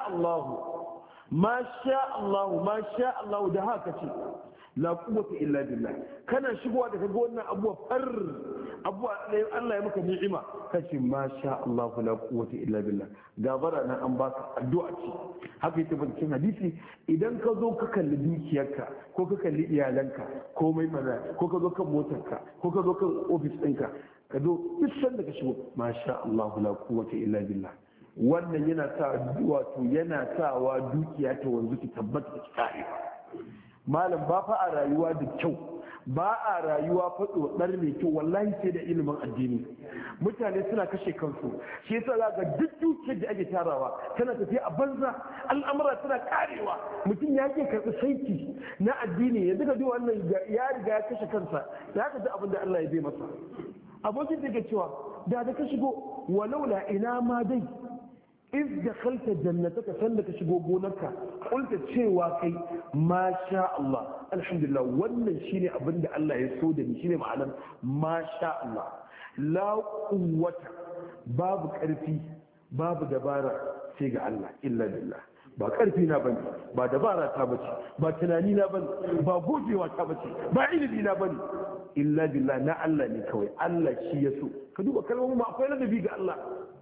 Speaker 1: Allah da haka ce la quwwata illa billah. Kana shigowa da kaga wannan abuwa Allah ya maka ni'ima kace masha Allah la quwwata illa billah. Gabara nan an baka addu'a ce. Haka yake cikin hadisi, idan ka zo ka kalli dukiyarka ko ka kalli iyalanka ko mai mana ko ka zo kan motarka ko ka zo kan ofis ɗinka, ka zo duk sanda ka shigo masha Allah la quwwata illa billah. Wannan yana sawa dukiya ta wanzu ki tabbata ki kare. Malam ba fa a rayuwa da kyau, ba a rayuwa fa tsotsar mai kyau, wallahi sai da ilimin addini. Mutane suna kashe kansu, shi yasa za ga duk dukiyar da ake tarawa tana tafiya a banza, al'amura tana karewa. Mutum ya ke karɓi saiti na addini, ya duka wannan ya riga ya kashe kansa, ya ka ji abin da Allah ya bai masa. Abokin da ke cewa da ka shigo walaula ina ma dai iz dakhalta jannataka sanda ka shigo gonarka kulta cewa kai masha Allah, alhamdulillah, wannan shine abin da Allah ya so da ni, shine ma'anar masha Allah. La quwwata, babu karfi babu dabara sai ga Allah, illa billah. Ba karfi na bane, ba dabara ta bace, ba tunani na bane, ba gogewa ta bace, ba ilimi na bane, illa billah, na Allah ne kawai. Allah shi ya so. Ka duba kalmomin ma akwai ladabi ga Allah.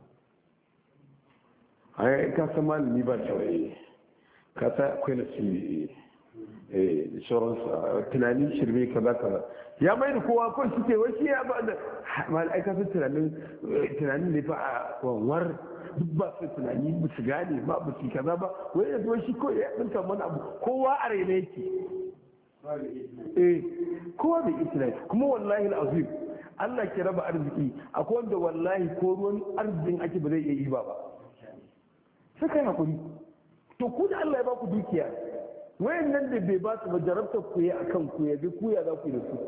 Speaker 1: Ai ka san malami ba kawai, ka sa akwai nasibi sauransu, tunanin shirme kaza ya mai da kowa kawai suke wai shi ya ba da malai ka san tunanin ne fa a wanwar duk ba su tunani ba su gane ba su kaza ba, wai yanzu wai shi kawai ya ɗinka wani abu, kowa a raina yake. Kowa bai isra'i. Kuma wallahi al'azim Allah ke raba arziki, akwai wanda wallahi ko ruwan arzikin ake ba zai iya yi ba sai kai hakuri. To ku da Allah ya ba ku dukiya, wayan nan da bai ba su ba, jarabta ku yi akan ku ya bi ku ya za ku yi da su.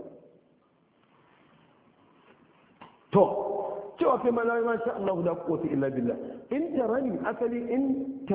Speaker 1: To cewa kai ma sha Allah la quwwata illa billah. In tarani, asali in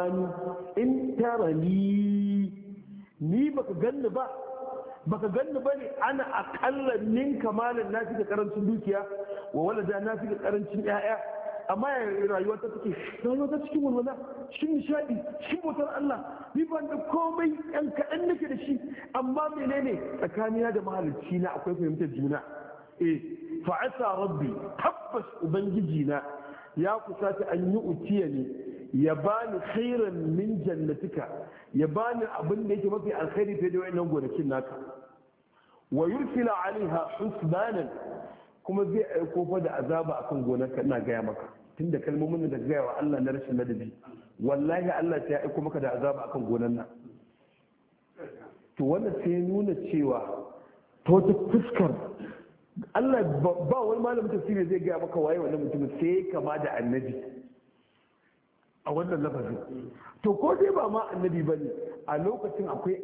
Speaker 1: tarani ni baka ganni ba ne, ana akalla min kamalan na fi da karancin dukiya wa walada na fi da karancin 'ya'ya, amma ya rayuwa ta take rayuwa ta cikin walwala, cikin nishadi, cikin bautar Allah, ni ban da komai yan kaɗan nake da shi, amma menene tsakanina da mahalicci na akwai fahimtar juna. Fa'asa rabbi, tabbas ubangiji na ya kusata an yi utiya ne, ya bani khairan min jannatika, ya bani abin da yake mafi alkhairi fiye da wayannan gonakin naka, wa yursila alaiha husbanan, kuma zai aiko fa da azaba akan gonarka. Ina gaya maka tunda kalmomin da gaya wa Allah na rashin ladabi, wallahi Allah ya aiko maka da azaba akan gonar nan. To wannan sai nuna cewa ta wata fuskar Allah ba wani malamin tafsiri zai gaya maka waye wannan mutumin sai kama da annabi a wannan lafazin. To ko dai ba ma annabi ba ne, a lokacin akwai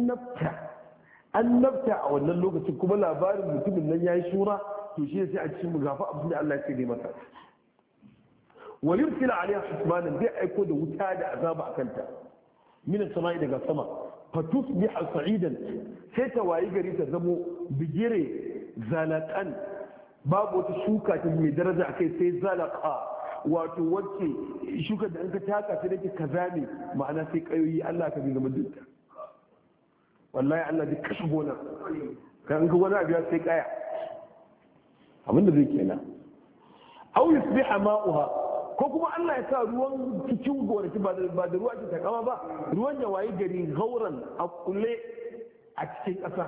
Speaker 1: annabta a wannan lokacin, kuma labarin mutumin nan ya yi shura, to shi sai a cikin mugafa abin da Allah ya ce ne masa. Wa yursila alaiha husbanan, zai aiko da wuta da azaba a kanta minan sama'i, daga sama, fatusbiha sa'idan, sai ta wayi gari ta zamo bigire zalakan, babu wata shuka ta mai daraja akai sai zalaka, wato wacce shukar da an ka taka ta dake kaza ne, ma'ana sai kayoyi. Allah ka bi zama dukka, wallahi Allah zai kashe gona, kan ka wani abu ya sai kaya, abinda zai kenan. Aw yusbiha ma'uha, ko kuma Allah ya sa ruwan cikin gonaki ba da ruwa ke takama ba, ruwan ya wayi gari gauran a kulle a cikin ƙasa.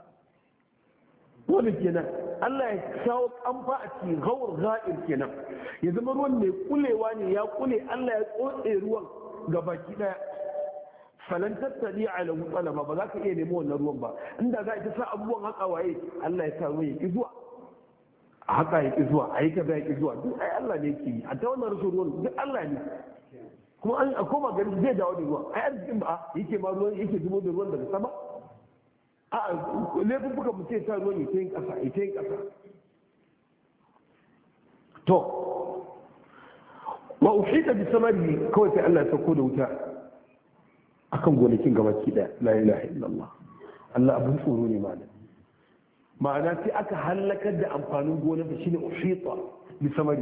Speaker 1: Wani kenan Allah ya kawo kamfa a cikin gawar ga'ir kenan, ya zama ruwan mai kulewa ne, ya kule, Allah ya tsotse ruwan ga baki daya. Falan tattali ala talaba, ba za ka iya nemo wannan ruwan ba, inda za a ta sa abubuwan haka waye Allah ya sa ruwan ya ki zuwa. a haka ya ƙi zuwa a yi kaza ya ƙi zuwa duk ai Allah ne yake yi a ta wannan rashin ruwan duk Allah ne kuma an a koma gari zai dawo da ruwan ai arzikin ba yake ma ruwan yake zubo da ruwan daga sama a laifin buga mu ce ta ruwan ita yin ƙasa ita yin ƙasa to wa uhita bi samari kawai sai Allah ya sauko da wuta akan gonakin gabaki daya la ilaha illallah Allah abun tsoro ne malam ma'ana sai aka halakar da amfanin gonar da shine uhita bi samari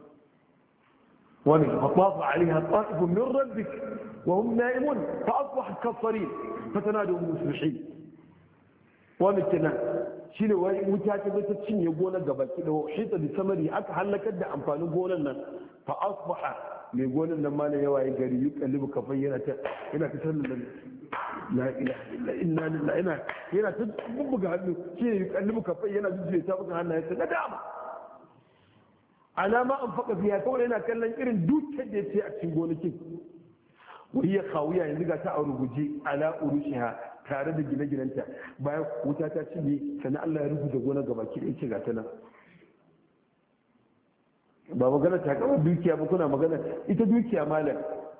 Speaker 1: wani fatafa alaiha ta'ifun min rabbik wa hum na'imun fa asbahat kasarin fatanadu musbihin wani kenan shine wai wuta ta ta cinye gonar gabaki da uhita bi samari aka halakar da amfanin gonar nan fa asbaha mai gonar nan ma ne yawa ya gari yuqallibu kafai yana ta sallan la ilaha illa inna lillahi yana ta buga hannu shi ne yuqallibu kafai yana jujjuya ta buga hannaye ta da dama alama an faka fiya kawai yana kallon irin dukkan da yace a cikin gonakin wai ya khawiya yanzu ga ta a ruguje ala urushiha tare da gine-ginenta bayan wuta ta cinye sannan Allah ya rubuta gonar gabaki da yake ga ta nan ba magana ta kama dukiya ba kuna magana ita dukiya malam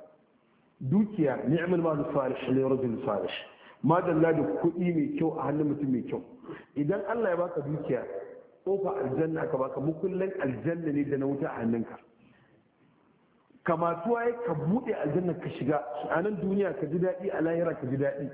Speaker 1: dukiya ni'mal malu salih li rajul salih ma dalla da kuɗi mai kyau a hannun mutum mai kyau idan Allah ya baka dukiya kofa aljanna aka baka mukullin aljanna ne da na wuta a hannunka kamatuwa ya ka buɗe aljanna ka shiga a nan duniya ka ji daɗi a lahira ka ji daɗi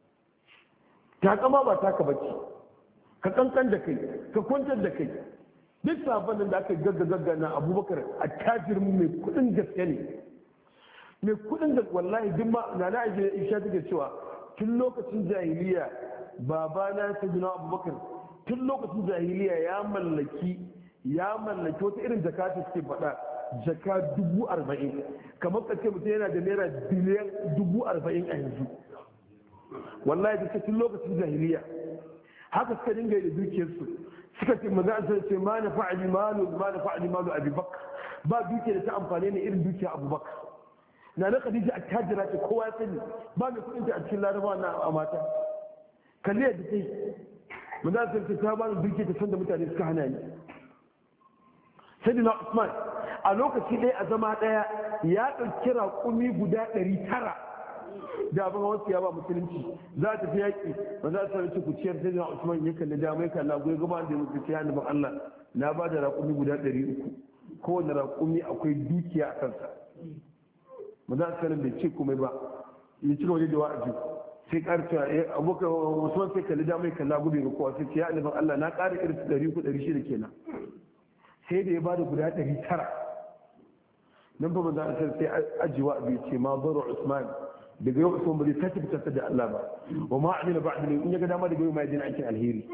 Speaker 1: ta kama ba taka bace ka kankan da kai ka kwantar da kai duk sabon da aka gagga na abubakar a tajirin mai kudin gaske ne mai kudin da wallahi duk ma na ajiye isha take cewa tun lokacin jahiliya babana ta jina abubakar tun lokacin jahiliya ya mallaki wata irin jaka ta suke faɗa jaka 40,000 kamar ka ce mutum yana da naira biliyan 40,000 a yanzu wallahi da tun lokacin jahiliya haka suka dinga da dukiyarsu suka ce maza an ce ma na fa'ali malu abubakar ba dukiya da ta amfani ne irin dukiya abubakar na khadija a tajira ce kowa ya sani ba mai kudin ta a cikin larabawa na a mata kalli yadda ta yi maza an ce ta ba da dukiya ta san da mutane suka hana ni sayyidina usman a lokaci ɗaya a zama ɗaya ya ɗauki raƙumi guda 900 da abin wasu ya ba musulunci za ta fi yaƙi ba za ta rike kuciyar sai da Usman ya kalli dama ya kalla goyi gaba da mutu sai annabi Allah na ba da raƙumi guda 300 kowane raƙumi akwai dukiya a kansa ba za ta bai ce komai ba ya ci waje da wa'azi sai ƙarfi abokan Usman sai kalli dama ya kalla gobe ga kowa sai ce ya annabi Allah na ƙara irin 300 kenan sai da ya ba da guda 900 nan ba za a sai ajiwa abu ce ma baro Usman daga yau usman bai ta fitar da Allah ba wa ma amina ba'da in ya ga dama daga yau mai jin aikin alheri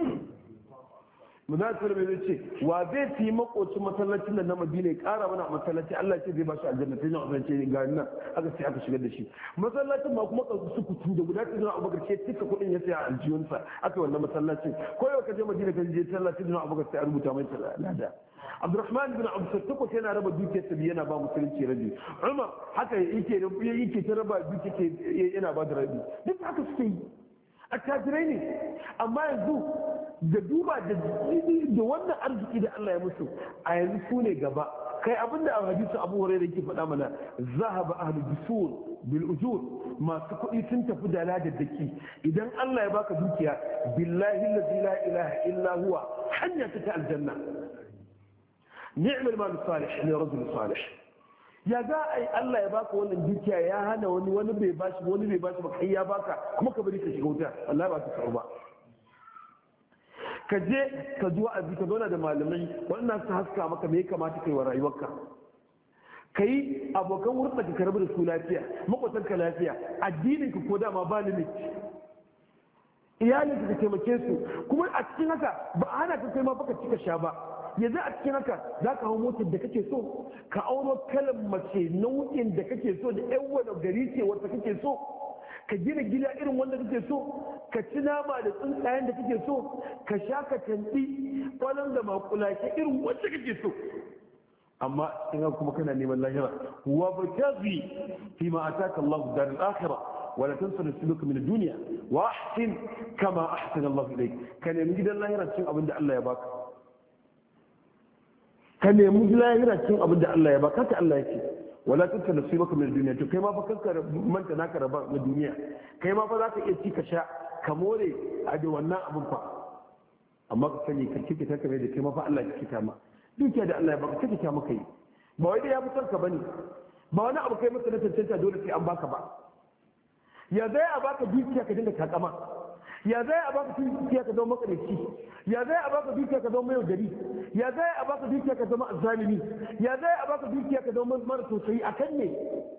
Speaker 1: munasir bai ce wa zai fi makocin masallacin da na Madina ya kara mana masallaci Allah ce zai ba shi aljanna sai na usman ce ga nan aka sai aka shigar da shi masallacin ma kuma kansu su kutu da guda tsina Abubakar ce tuka kudin ya sai a aljiyunsa aka wannan masallacin ko yau ka je Madina ka je sallacin da Abubakar sai a rubuta mai lada Abdurrahman bin Abu Sattuko yana raba dukiyar sa yana ba musulunci rabi Umar haka yake ta raba dukiyar yana ba da rabi duk haka suke yi attajirai ne amma yanzu da duba da wannan arziki da Allah ya musu a yanzu su ne gaba kai abinda a hadisu Abu Hurairah yake faɗa mana zahaba ahlu dusur bil ujur masu kuɗi sun tafi da ladaddaki idan Allah ya baka dukiya billahi allazi la ilaha illa huwa hanya ta aljanna ni'mal mal salih li rajul salih ya za a yi Allah ya baka wannan dukiya ya hana wani bai bashi ba kai ya baka kuma ka bari ka shiga wuta Allah ba ta karu ba ka je ka ji wa'azi ka zauna da malamai wannan su haska maka me ya kamata kai wa rayuwarka ka yi abokan wurin ka karbi da su lafiya makwatan ka lafiya addinin ka ko dama ba limit iyalin ka taimake su kuma a cikin haka ba a hana ka kai ma baka cika sha ba yanzu a cikin haka za ka hau motar da kake so ka auro kalan mace nau'in da kake so da yan wani gari ce wata kake so ka gina gida irin wanda kake so ka ci nama da tsuntsayen da kake so ka sha ka tanti kwanan da makulake irin wanda kake so amma in kuma kana neman lahira wa batazi fi ma ataka Allahu darul akhirah wa la tansa nasibaka min ad-dunya wa ahsin kama ahsana Allahu ilayk kana min gidan lahira cikin abin da Allah ya baka ka nemi lahira cikin abin da Allah ya ba kaka Allah yake wala tanka nasibaka min duniya to kai ma fa kanka manta naka raba na duniya kai ma fa zaka iya ci ka sha ka more a da wannan abin fa amma ka sani ka kike ta kame da kai ma fa Allah ya kita ma dukiya da Allah ya baka kike ta maka yi ba wai da ya fitar ka bane ba wani abu kai masa na tantance dole sai an baka ba ya zai a baka dukiya ka dinga takama ya zai a baka dukiya ka zama makarici ya zai a baka dukiya ka zama mai gari ya zai a baka dukiya ka zama azzalimi ya zai a baka dukiya ka zama mara tausayi akan ne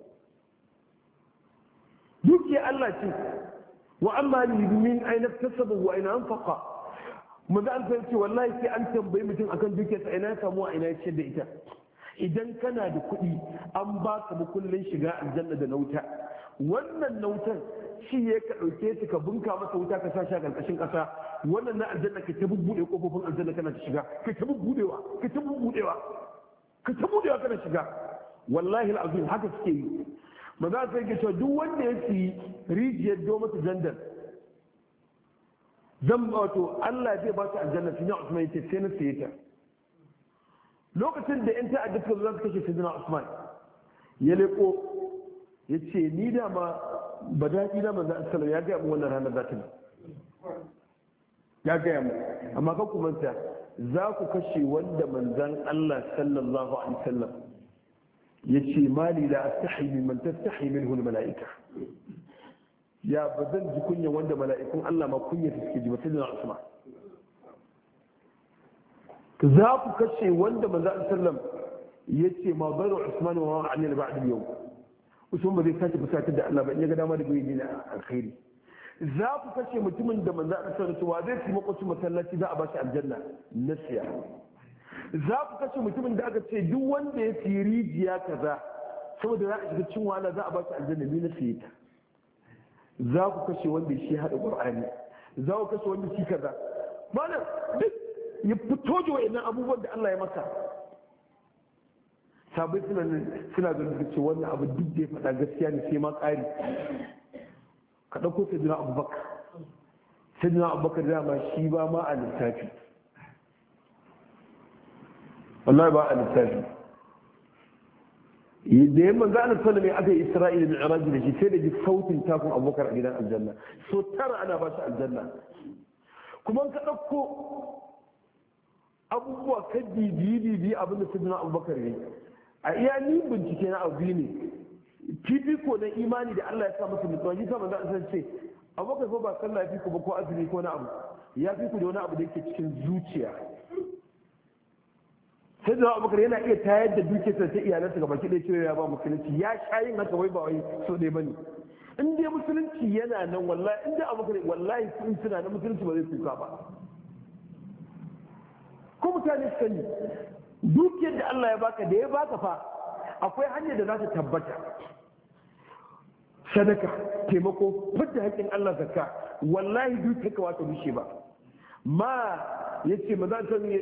Speaker 1: dukiya Allah ce wa amma ni min aina tasabu wa aina anfaqa mun da an ce wallahi sai an tambayi mutum akan dukiyar sa ina ya samu a ina ya ce da ita idan kana da kuɗi an baka mukullin shiga aljanna da nauta wannan nautan shi ya ka ɗauke su ka bunka masa wuta ka sa shi a ƙarƙashin ƙasa wannan na aljanna ka ta bubbuɗe ƙofofin aljanna kana ta shiga ka ta bubbuɗewa ka ta bubbuɗewa ka ta buɗewa kana shiga wallahi al'azim haka suke yi ba za su yi cewa duk wanda ya siyi rijiyar domata jandar zan wato Allah zai ba su aljanna sun yi Usman ya ce sai na siye ta lokacin da yan ta'adda suka zo za su kashe sayyidina Usman ya leko ya ce ni da ma ba daɗi na manzan asalar ya gaya mu wannan ranar za ta ya gaya mu amma kan ku manta za ku kashe wanda manzan Allah sallallahu alaihi wasallam ya ce mali la astahi min man tastahi minhu mala'ika ya ba zan ji kunya wanda mala'ikun Allah ma kunya suke ji ba sai na Usman za ku kashe wanda manzan sallam ya ce ma baro Usman wa ma'anil ba'd yau usman ba zai sake fusatar da Allah ba in ya ga dama da goyi na alkhairi za ku kashe mutumin da manzo Allah sallallahu alaihi wasallam zai ci makwacin masallaci za a ba shi aljanna nasiya za ku kashe mutumin da aka ce duk wanda ya fi rijiya kaza saboda za a shiga cin wahala za a ba shi aljanna ni nasiya ta za ku kashe wanda shi hada qur'ani za ku kashe wanda shi kaza malam duk ya fito da wayannan abubuwan da Allah ya masa sabai suna ganin da ce wannan abu duk da ya faɗa gaskiya ne sai ma ƙari ka ɗauko sayyidina abubakar sayyidina abubakar dama shi ba ma a littafi wallahi ba a littafi da yamma za a sanar mai aka yi isra'ila da iraji da shi sai da ji sautin takun abubakar a gidan aljanna so tara ana ba shi aljanna kuma ka ɗauko abubuwa ka bibiyi abin da sayyidina abubakar ne a iya ni bincike na abu ne fifiko na imani da Allah ya sa masa mutuwa yi sama za a san ce abokan ko ba sallah ya fi ku ba ko azumi ko na abu ya fi ku da wani abu da yake cikin zuciya sai da abubakar yana iya tayar da dukiyarsa ta iyalansa ga baki ɗaya cewa ya ba musulunci ya sha yin haka wai ba wai so ɗaya bane in dai musulunci yana nan wallahi in dai abubakar wallahi sun suna na musulunci ba zai kuka ba ko mutane su sani dukiyar da Allah ya baka da ya baka fa akwai hanyar da za ta tabbata sadaka taimako fidda haƙƙin Allah zakka wallahi dukiyar ka wata rushe ba ma yace maza ta me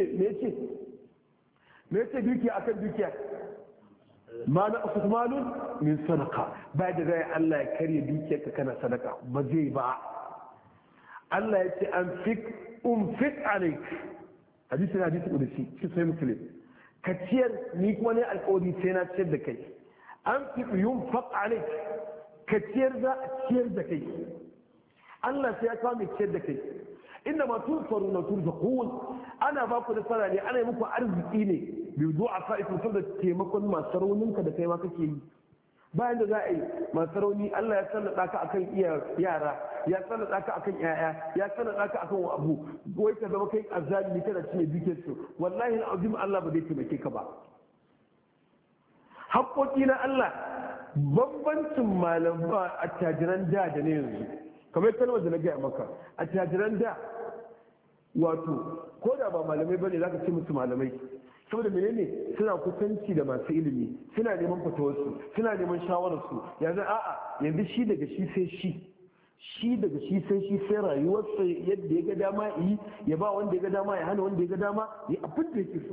Speaker 1: yace dukiya akan dukiya ma na usmanun min sadaka ba da zai Allah ya karya dukiyar ka kana sadaka ba zai ba Allah ya ce an fik alaik hadisin kudusi shi sai musulun ka ciyar ni kuma ne alkawari sai na ciyar da kai an fi yun faƙa ka ciyar za a ciyar da kai Allah sai ya kawo mai ciyar da kai inda ma tun faru na tun zakowun ana ba ku da sana ne ana yi muku arziki ne bai zo a fa'ifin saboda taimakon masu rauninka da kai ma kake yi bayan da za a yi masu rauni Allah ya sallada ka akan yara ya sallada ka akan yaya ya sallada ka akan abu wai ka zama kai azzalimi kana cinye dukiyar su wallahi alazim Allah ba zai taimake ka ba haƙoƙi na Allah bambancin malama attajiran da da ne yanzu kamar kalmar da na gaya maka attajiran da wato ko da ba malamai bane zaka ce musu malamai saboda menene suna kusanci da masu ilimi suna neman fatawarsu suna neman shawararsu yanzu a'a yanzu shi daga shi sai shi daga shi sai shi sai rayuwarsa yadda ya ga dama yi ya ba wanda ya ga dama ya hana wanda ya ga dama ya abin da yake so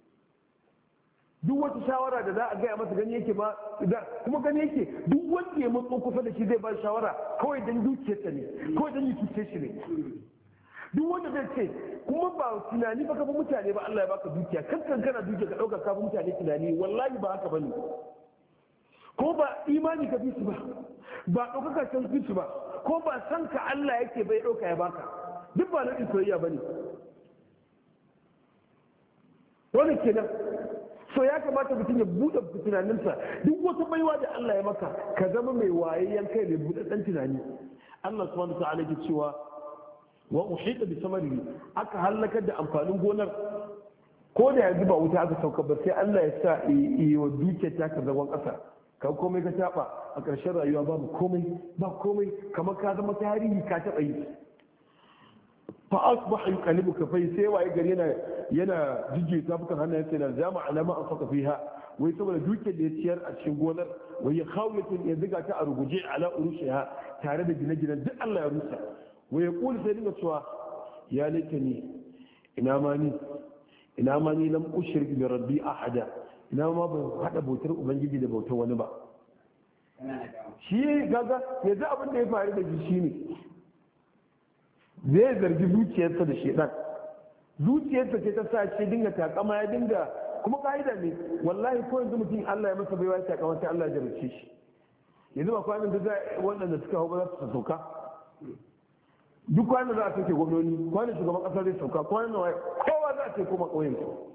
Speaker 1: duk wata shawara da za a gaya masa gani yake ba kuma gani yake duk wanda ya matso kusa da shi zai ba shawara kawai dan dukiyarsa ne kawai dan yutuce shi ne duk wanda zai ce kuma ba tunani ba ka fi mutane ba Allah ya baka dukiya kankan kana dukiya ka ɗauka ka fi mutane tunani wallahi ba haka bane ko ba imani ka fi su ba ba ɗaukaka can fi su ba ko ba san ka Allah yake bai ɗauka ya baka duk ba na soyayya bane wani kenan so ya kamata mutum ya buɗe tunaninsa duk wata baiwa da Allah ya maka ka zama mai wayayyen kai mai buɗaɗɗen tunani Allah subhanahu wa ta'ala yake cewa wa uhita bi samarihi aka halakar da amfanin gonar ko da yanzu ba wuta aka sauka ba sai Allah ya sa yi wa dukiyar ta ka zagon ƙasa ka komai ka taɓa a ƙarshen rayuwa babu komai ba komai kamar ka zama tarihi ka taɓa yi fa asbaha yuqallibu kafai sai waye gari yana jijje tafukan hannayen sai na zama alama an faka fiha wai saboda dukiyar da ya ciyar a cikin gonar wai ya khawlatin ya ziga ta a ruguje ala urushiha tare da gine-ginen duk Allah ya rusa wai ya kula sai dinga cewa ya laitani ina ma ni lam ushrik bi rabbi ahada ina ma ban hada bautar ubangiji da bautar wani ba shi gaga yanzu abin da ya faru da shi shine zai zargi zuciyarsa da shedan zuciyarsa ce ta sa ce dinga takama ya dinga kuma ka'ida ne wallahi ko yanzu mutum Allah ya masa baiwa ya takama sai Allah ya jarrace shi yanzu ba kwanan da waɗanda suka hau ba za su sauka duk kwanan za a sauke gwamnoni kwanan shugaban ƙasa zai sauka kwanan na kowa za a ce koma ƙauyen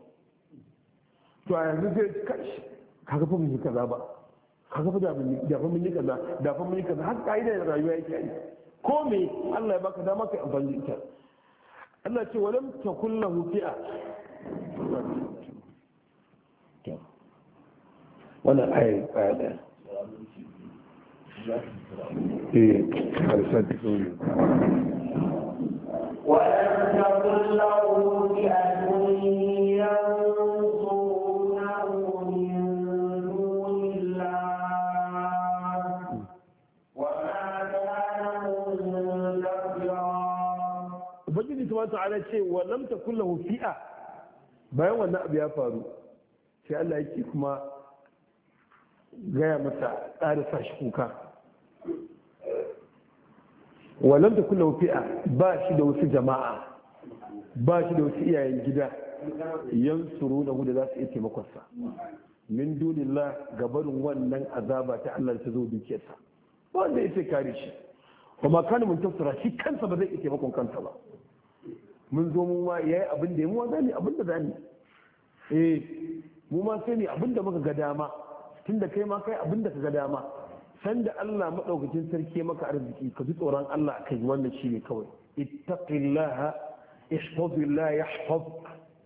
Speaker 1: to a yanzu zai kashi kaga fa mun yi kaza ba kaga fa da fa mun yi kaza da fa mun yi kaza har ka'ida da rayuwa yake yi ko me Allah ya baka dama kai amfani da ita Allah ce walam takul lahu fi'a wannan ayi da harshen tsoro
Speaker 2: ولم تكن له فئة ينصرونه من دون الله وما كان منتصرا
Speaker 1: ubangiji ta wata ala ce wa lam takun lahu fi'a bayan wannan abu ya faru sai Allah yake kuma gaya masa tsari sa shi kuka wa lam takun lahu fi'a ba shi da wasu jama'a ba shi da wasu iyayen gida yansuru da da za su iya taimakon sa min dunillah gabarin wannan azaba ta Allah ta zo dukiyarsa ba wanda yake kare shi kuma kana mun tafsira shi kansa ba zai iya taimakon kansa ba mun zo mu ma yayi abin da mu ma zani abin da zani mu ma sai ne abin da muka ga dama tunda kai ma kai abin da ka ga dama san da Allah madaukakin sarki maka arziki ka ji tsoron Allah kai wannan shine kawai ittaqillaha ihfazillah yahfazuk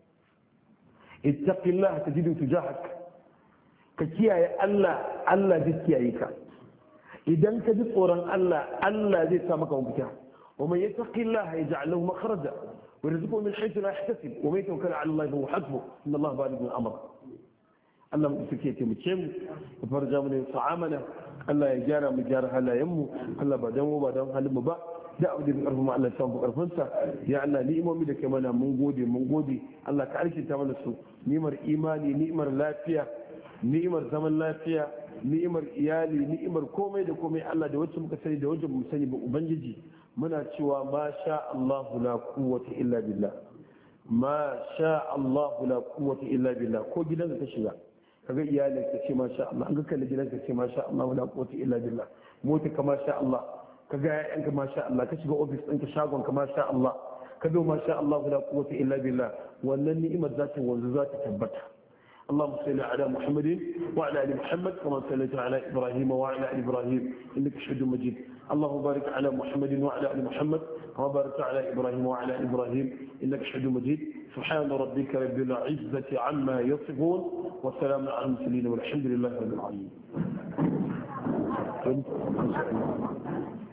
Speaker 1: ittaqillaha tajidu tujahak ka kiyaye Allah Allah zai kiyaye ka idan ka ji tsoron Allah Allah zai sa maka mafita ومن يتق الله يجعل له مخرجا ويرزقه من حيث لا يحتسب ومن يتوكل على الله فهو حسبه ان الله بالغ امره Allah mu suke taimake mu ya farja mu ne sa'amana Allah ya gyara mu gyara halayen mu Allah ba dan ba dan halin mu ba da abu da bi karfin mu Allah ya samu karfin sa ya Allah ni'imomi da kai mana mun gode Allah ka alkinta mana su ni'imar imani ni'imar lafiya ni'imar zaman lafiya ni'imar iyali ni'imar komai da komai Allah da wacce muka sani da wacce mu sani ba ubangiji muna cewa ma sha Allah la quwwata illa billah ma sha Allah la quwwata illa billah ko gidan ka shiga kaga iyalin ka ce ma sha Allah an ga kalle gidan ka ce ma sha Allah la quwwata illa billah mota ka ma sha Allah kaga ƴaƴan ka ma sha Allah ka shiga office ɗin ka shagon ka ma sha Allah ka zo ma sha Allah la quwwata illa billah wannan ni'imar za ta wanzu za ta tabbata اللهم صل على محمد وعلى ال محمد كما صليت على ابراهيم وعلى ال ابراهيم انك حميد مجيد اللهم بارك على محمد وعلى ال محمد كما باركت على ابراهيم وعلى ال ابراهيم انك حميد مجيد سبحان ربك رب العزه عما يصفون وسلام على المرسلين والحمد لله رب العالمين